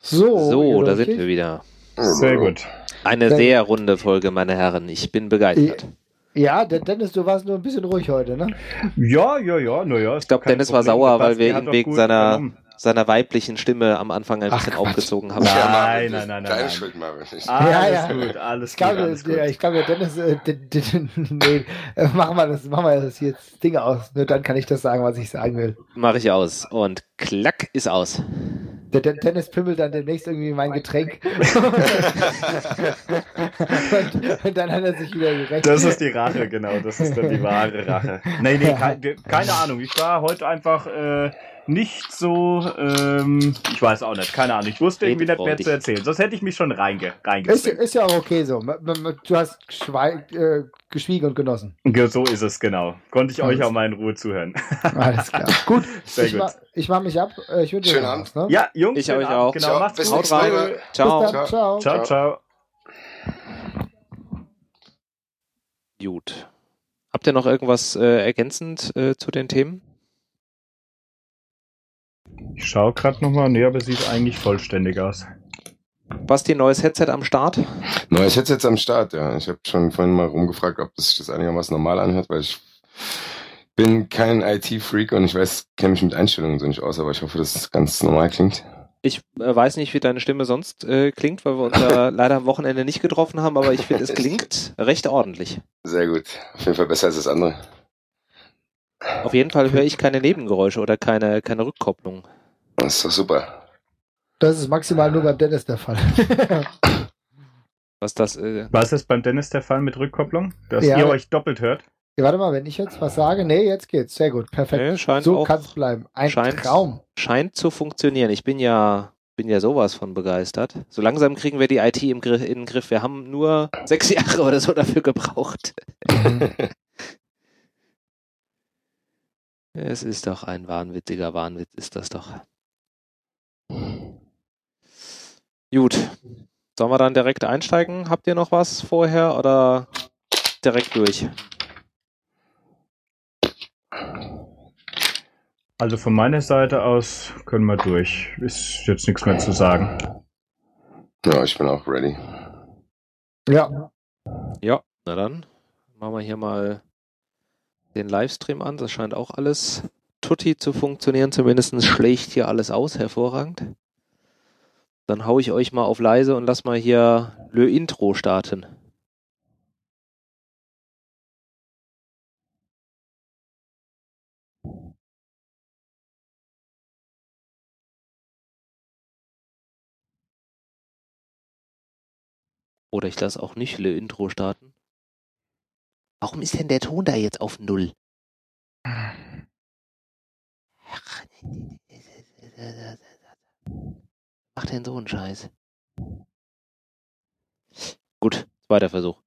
So, da sind wir wieder. Sehr gut. Eine sehr runde Folge, meine Herren. Ich bin begeistert. Ja, Dennis, du warst nur ein bisschen ruhig heute, ne? Ja, naja. Ich glaube, Dennis war sauer, weil wir ihn wegen seiner weiblichen Stimme am Anfang ein bisschen aufgezogen haben. Nein. Keine Schuld, Marvin. Alles gut. Ich glaube, Dennis, nee, machen wir das jetzt Ding aus. Nur dann kann ich das sagen, was ich sagen will. Mache ich aus. Und klack ist aus. Der Dennis pimmelt dann demnächst irgendwie mein Getränk. und dann hat er sich wieder gerechnet. Das ist die Rache, genau. Das ist dann die wahre Rache. Nee, keine Ahnung. Ich war heute einfach nicht so, ich weiß auch nicht, keine Ahnung. Ich wusste irgendwie nicht mehr zu erzählen. Sonst hätte ich mich schon reingezwängt. Ist ja auch okay so. Du hast geschwiegen und genossen. So ist es, genau. Konnte ich euch auch mal in Ruhe zuhören. Alles klar. Gut, Sehr gut. Ich mach mich ab. Ich wünsche Schönen euch Abend. was, ne? Ja, Jungs, Ich euch auch. Genau, macht's Bis gut. nächste Woche. Ciao. Bis dann. Ciao. Ciao. Gut. Habt ihr noch irgendwas ergänzend zu den Themen? Ich schaue gerade nochmal. Nee, aber sieht eigentlich vollständig aus. Basti, neues Headset am Start? Neues Headset am Start, ja. Ich habe schon vorhin mal rumgefragt, ob sich das einigermaßen normal anhört, weil ich bin kein IT-Freak und ich kenne mich mit Einstellungen so nicht aus, aber ich hoffe, dass es ganz normal klingt. Ich weiß nicht, wie deine Stimme sonst klingt, weil wir uns leider am Wochenende nicht getroffen haben, aber ich finde, es klingt recht ordentlich. Sehr gut. Auf jeden Fall besser als das andere. Auf jeden Fall höre ich keine Nebengeräusche oder keine Rückkopplung. Das ist doch super. Das ist maximal nur beim Dennis der Fall. Was das Was ist beim Dennis der Fall mit Rückkopplung? Dass Ja. ihr euch doppelt hört? Ja, warte mal, wenn ich jetzt was sage, nee, jetzt geht's. Sehr gut, perfekt. scheint So auch- kann es bleiben. Ein Traum. scheint zu funktionieren. Ich bin ja sowas von begeistert. So langsam kriegen wir die IT in den Griff. Wir haben nur 6 Jahre oder so dafür gebraucht. Es ist doch ein wahnwitziger Wahnwitz, ist das doch. Gut. Sollen wir dann direkt einsteigen? Habt ihr noch was vorher oder direkt durch? Also von meiner Seite aus können wir durch. Ist jetzt nichts mehr zu sagen. Ja, ich bin auch ready. Ja. Ja, na dann machen wir hier mal den Livestream an. Das scheint auch alles tutti zu funktionieren. Zumindest schlägt hier alles aus. Hervorragend. Dann hau ich euch mal auf leise und lass mal hier Le Intro starten. Oder ich lasse auch nicht Le Intro starten. Warum ist denn der Ton da jetzt auf 0? Macht denn so einen Scheiß? Gut, zweiter Versuch.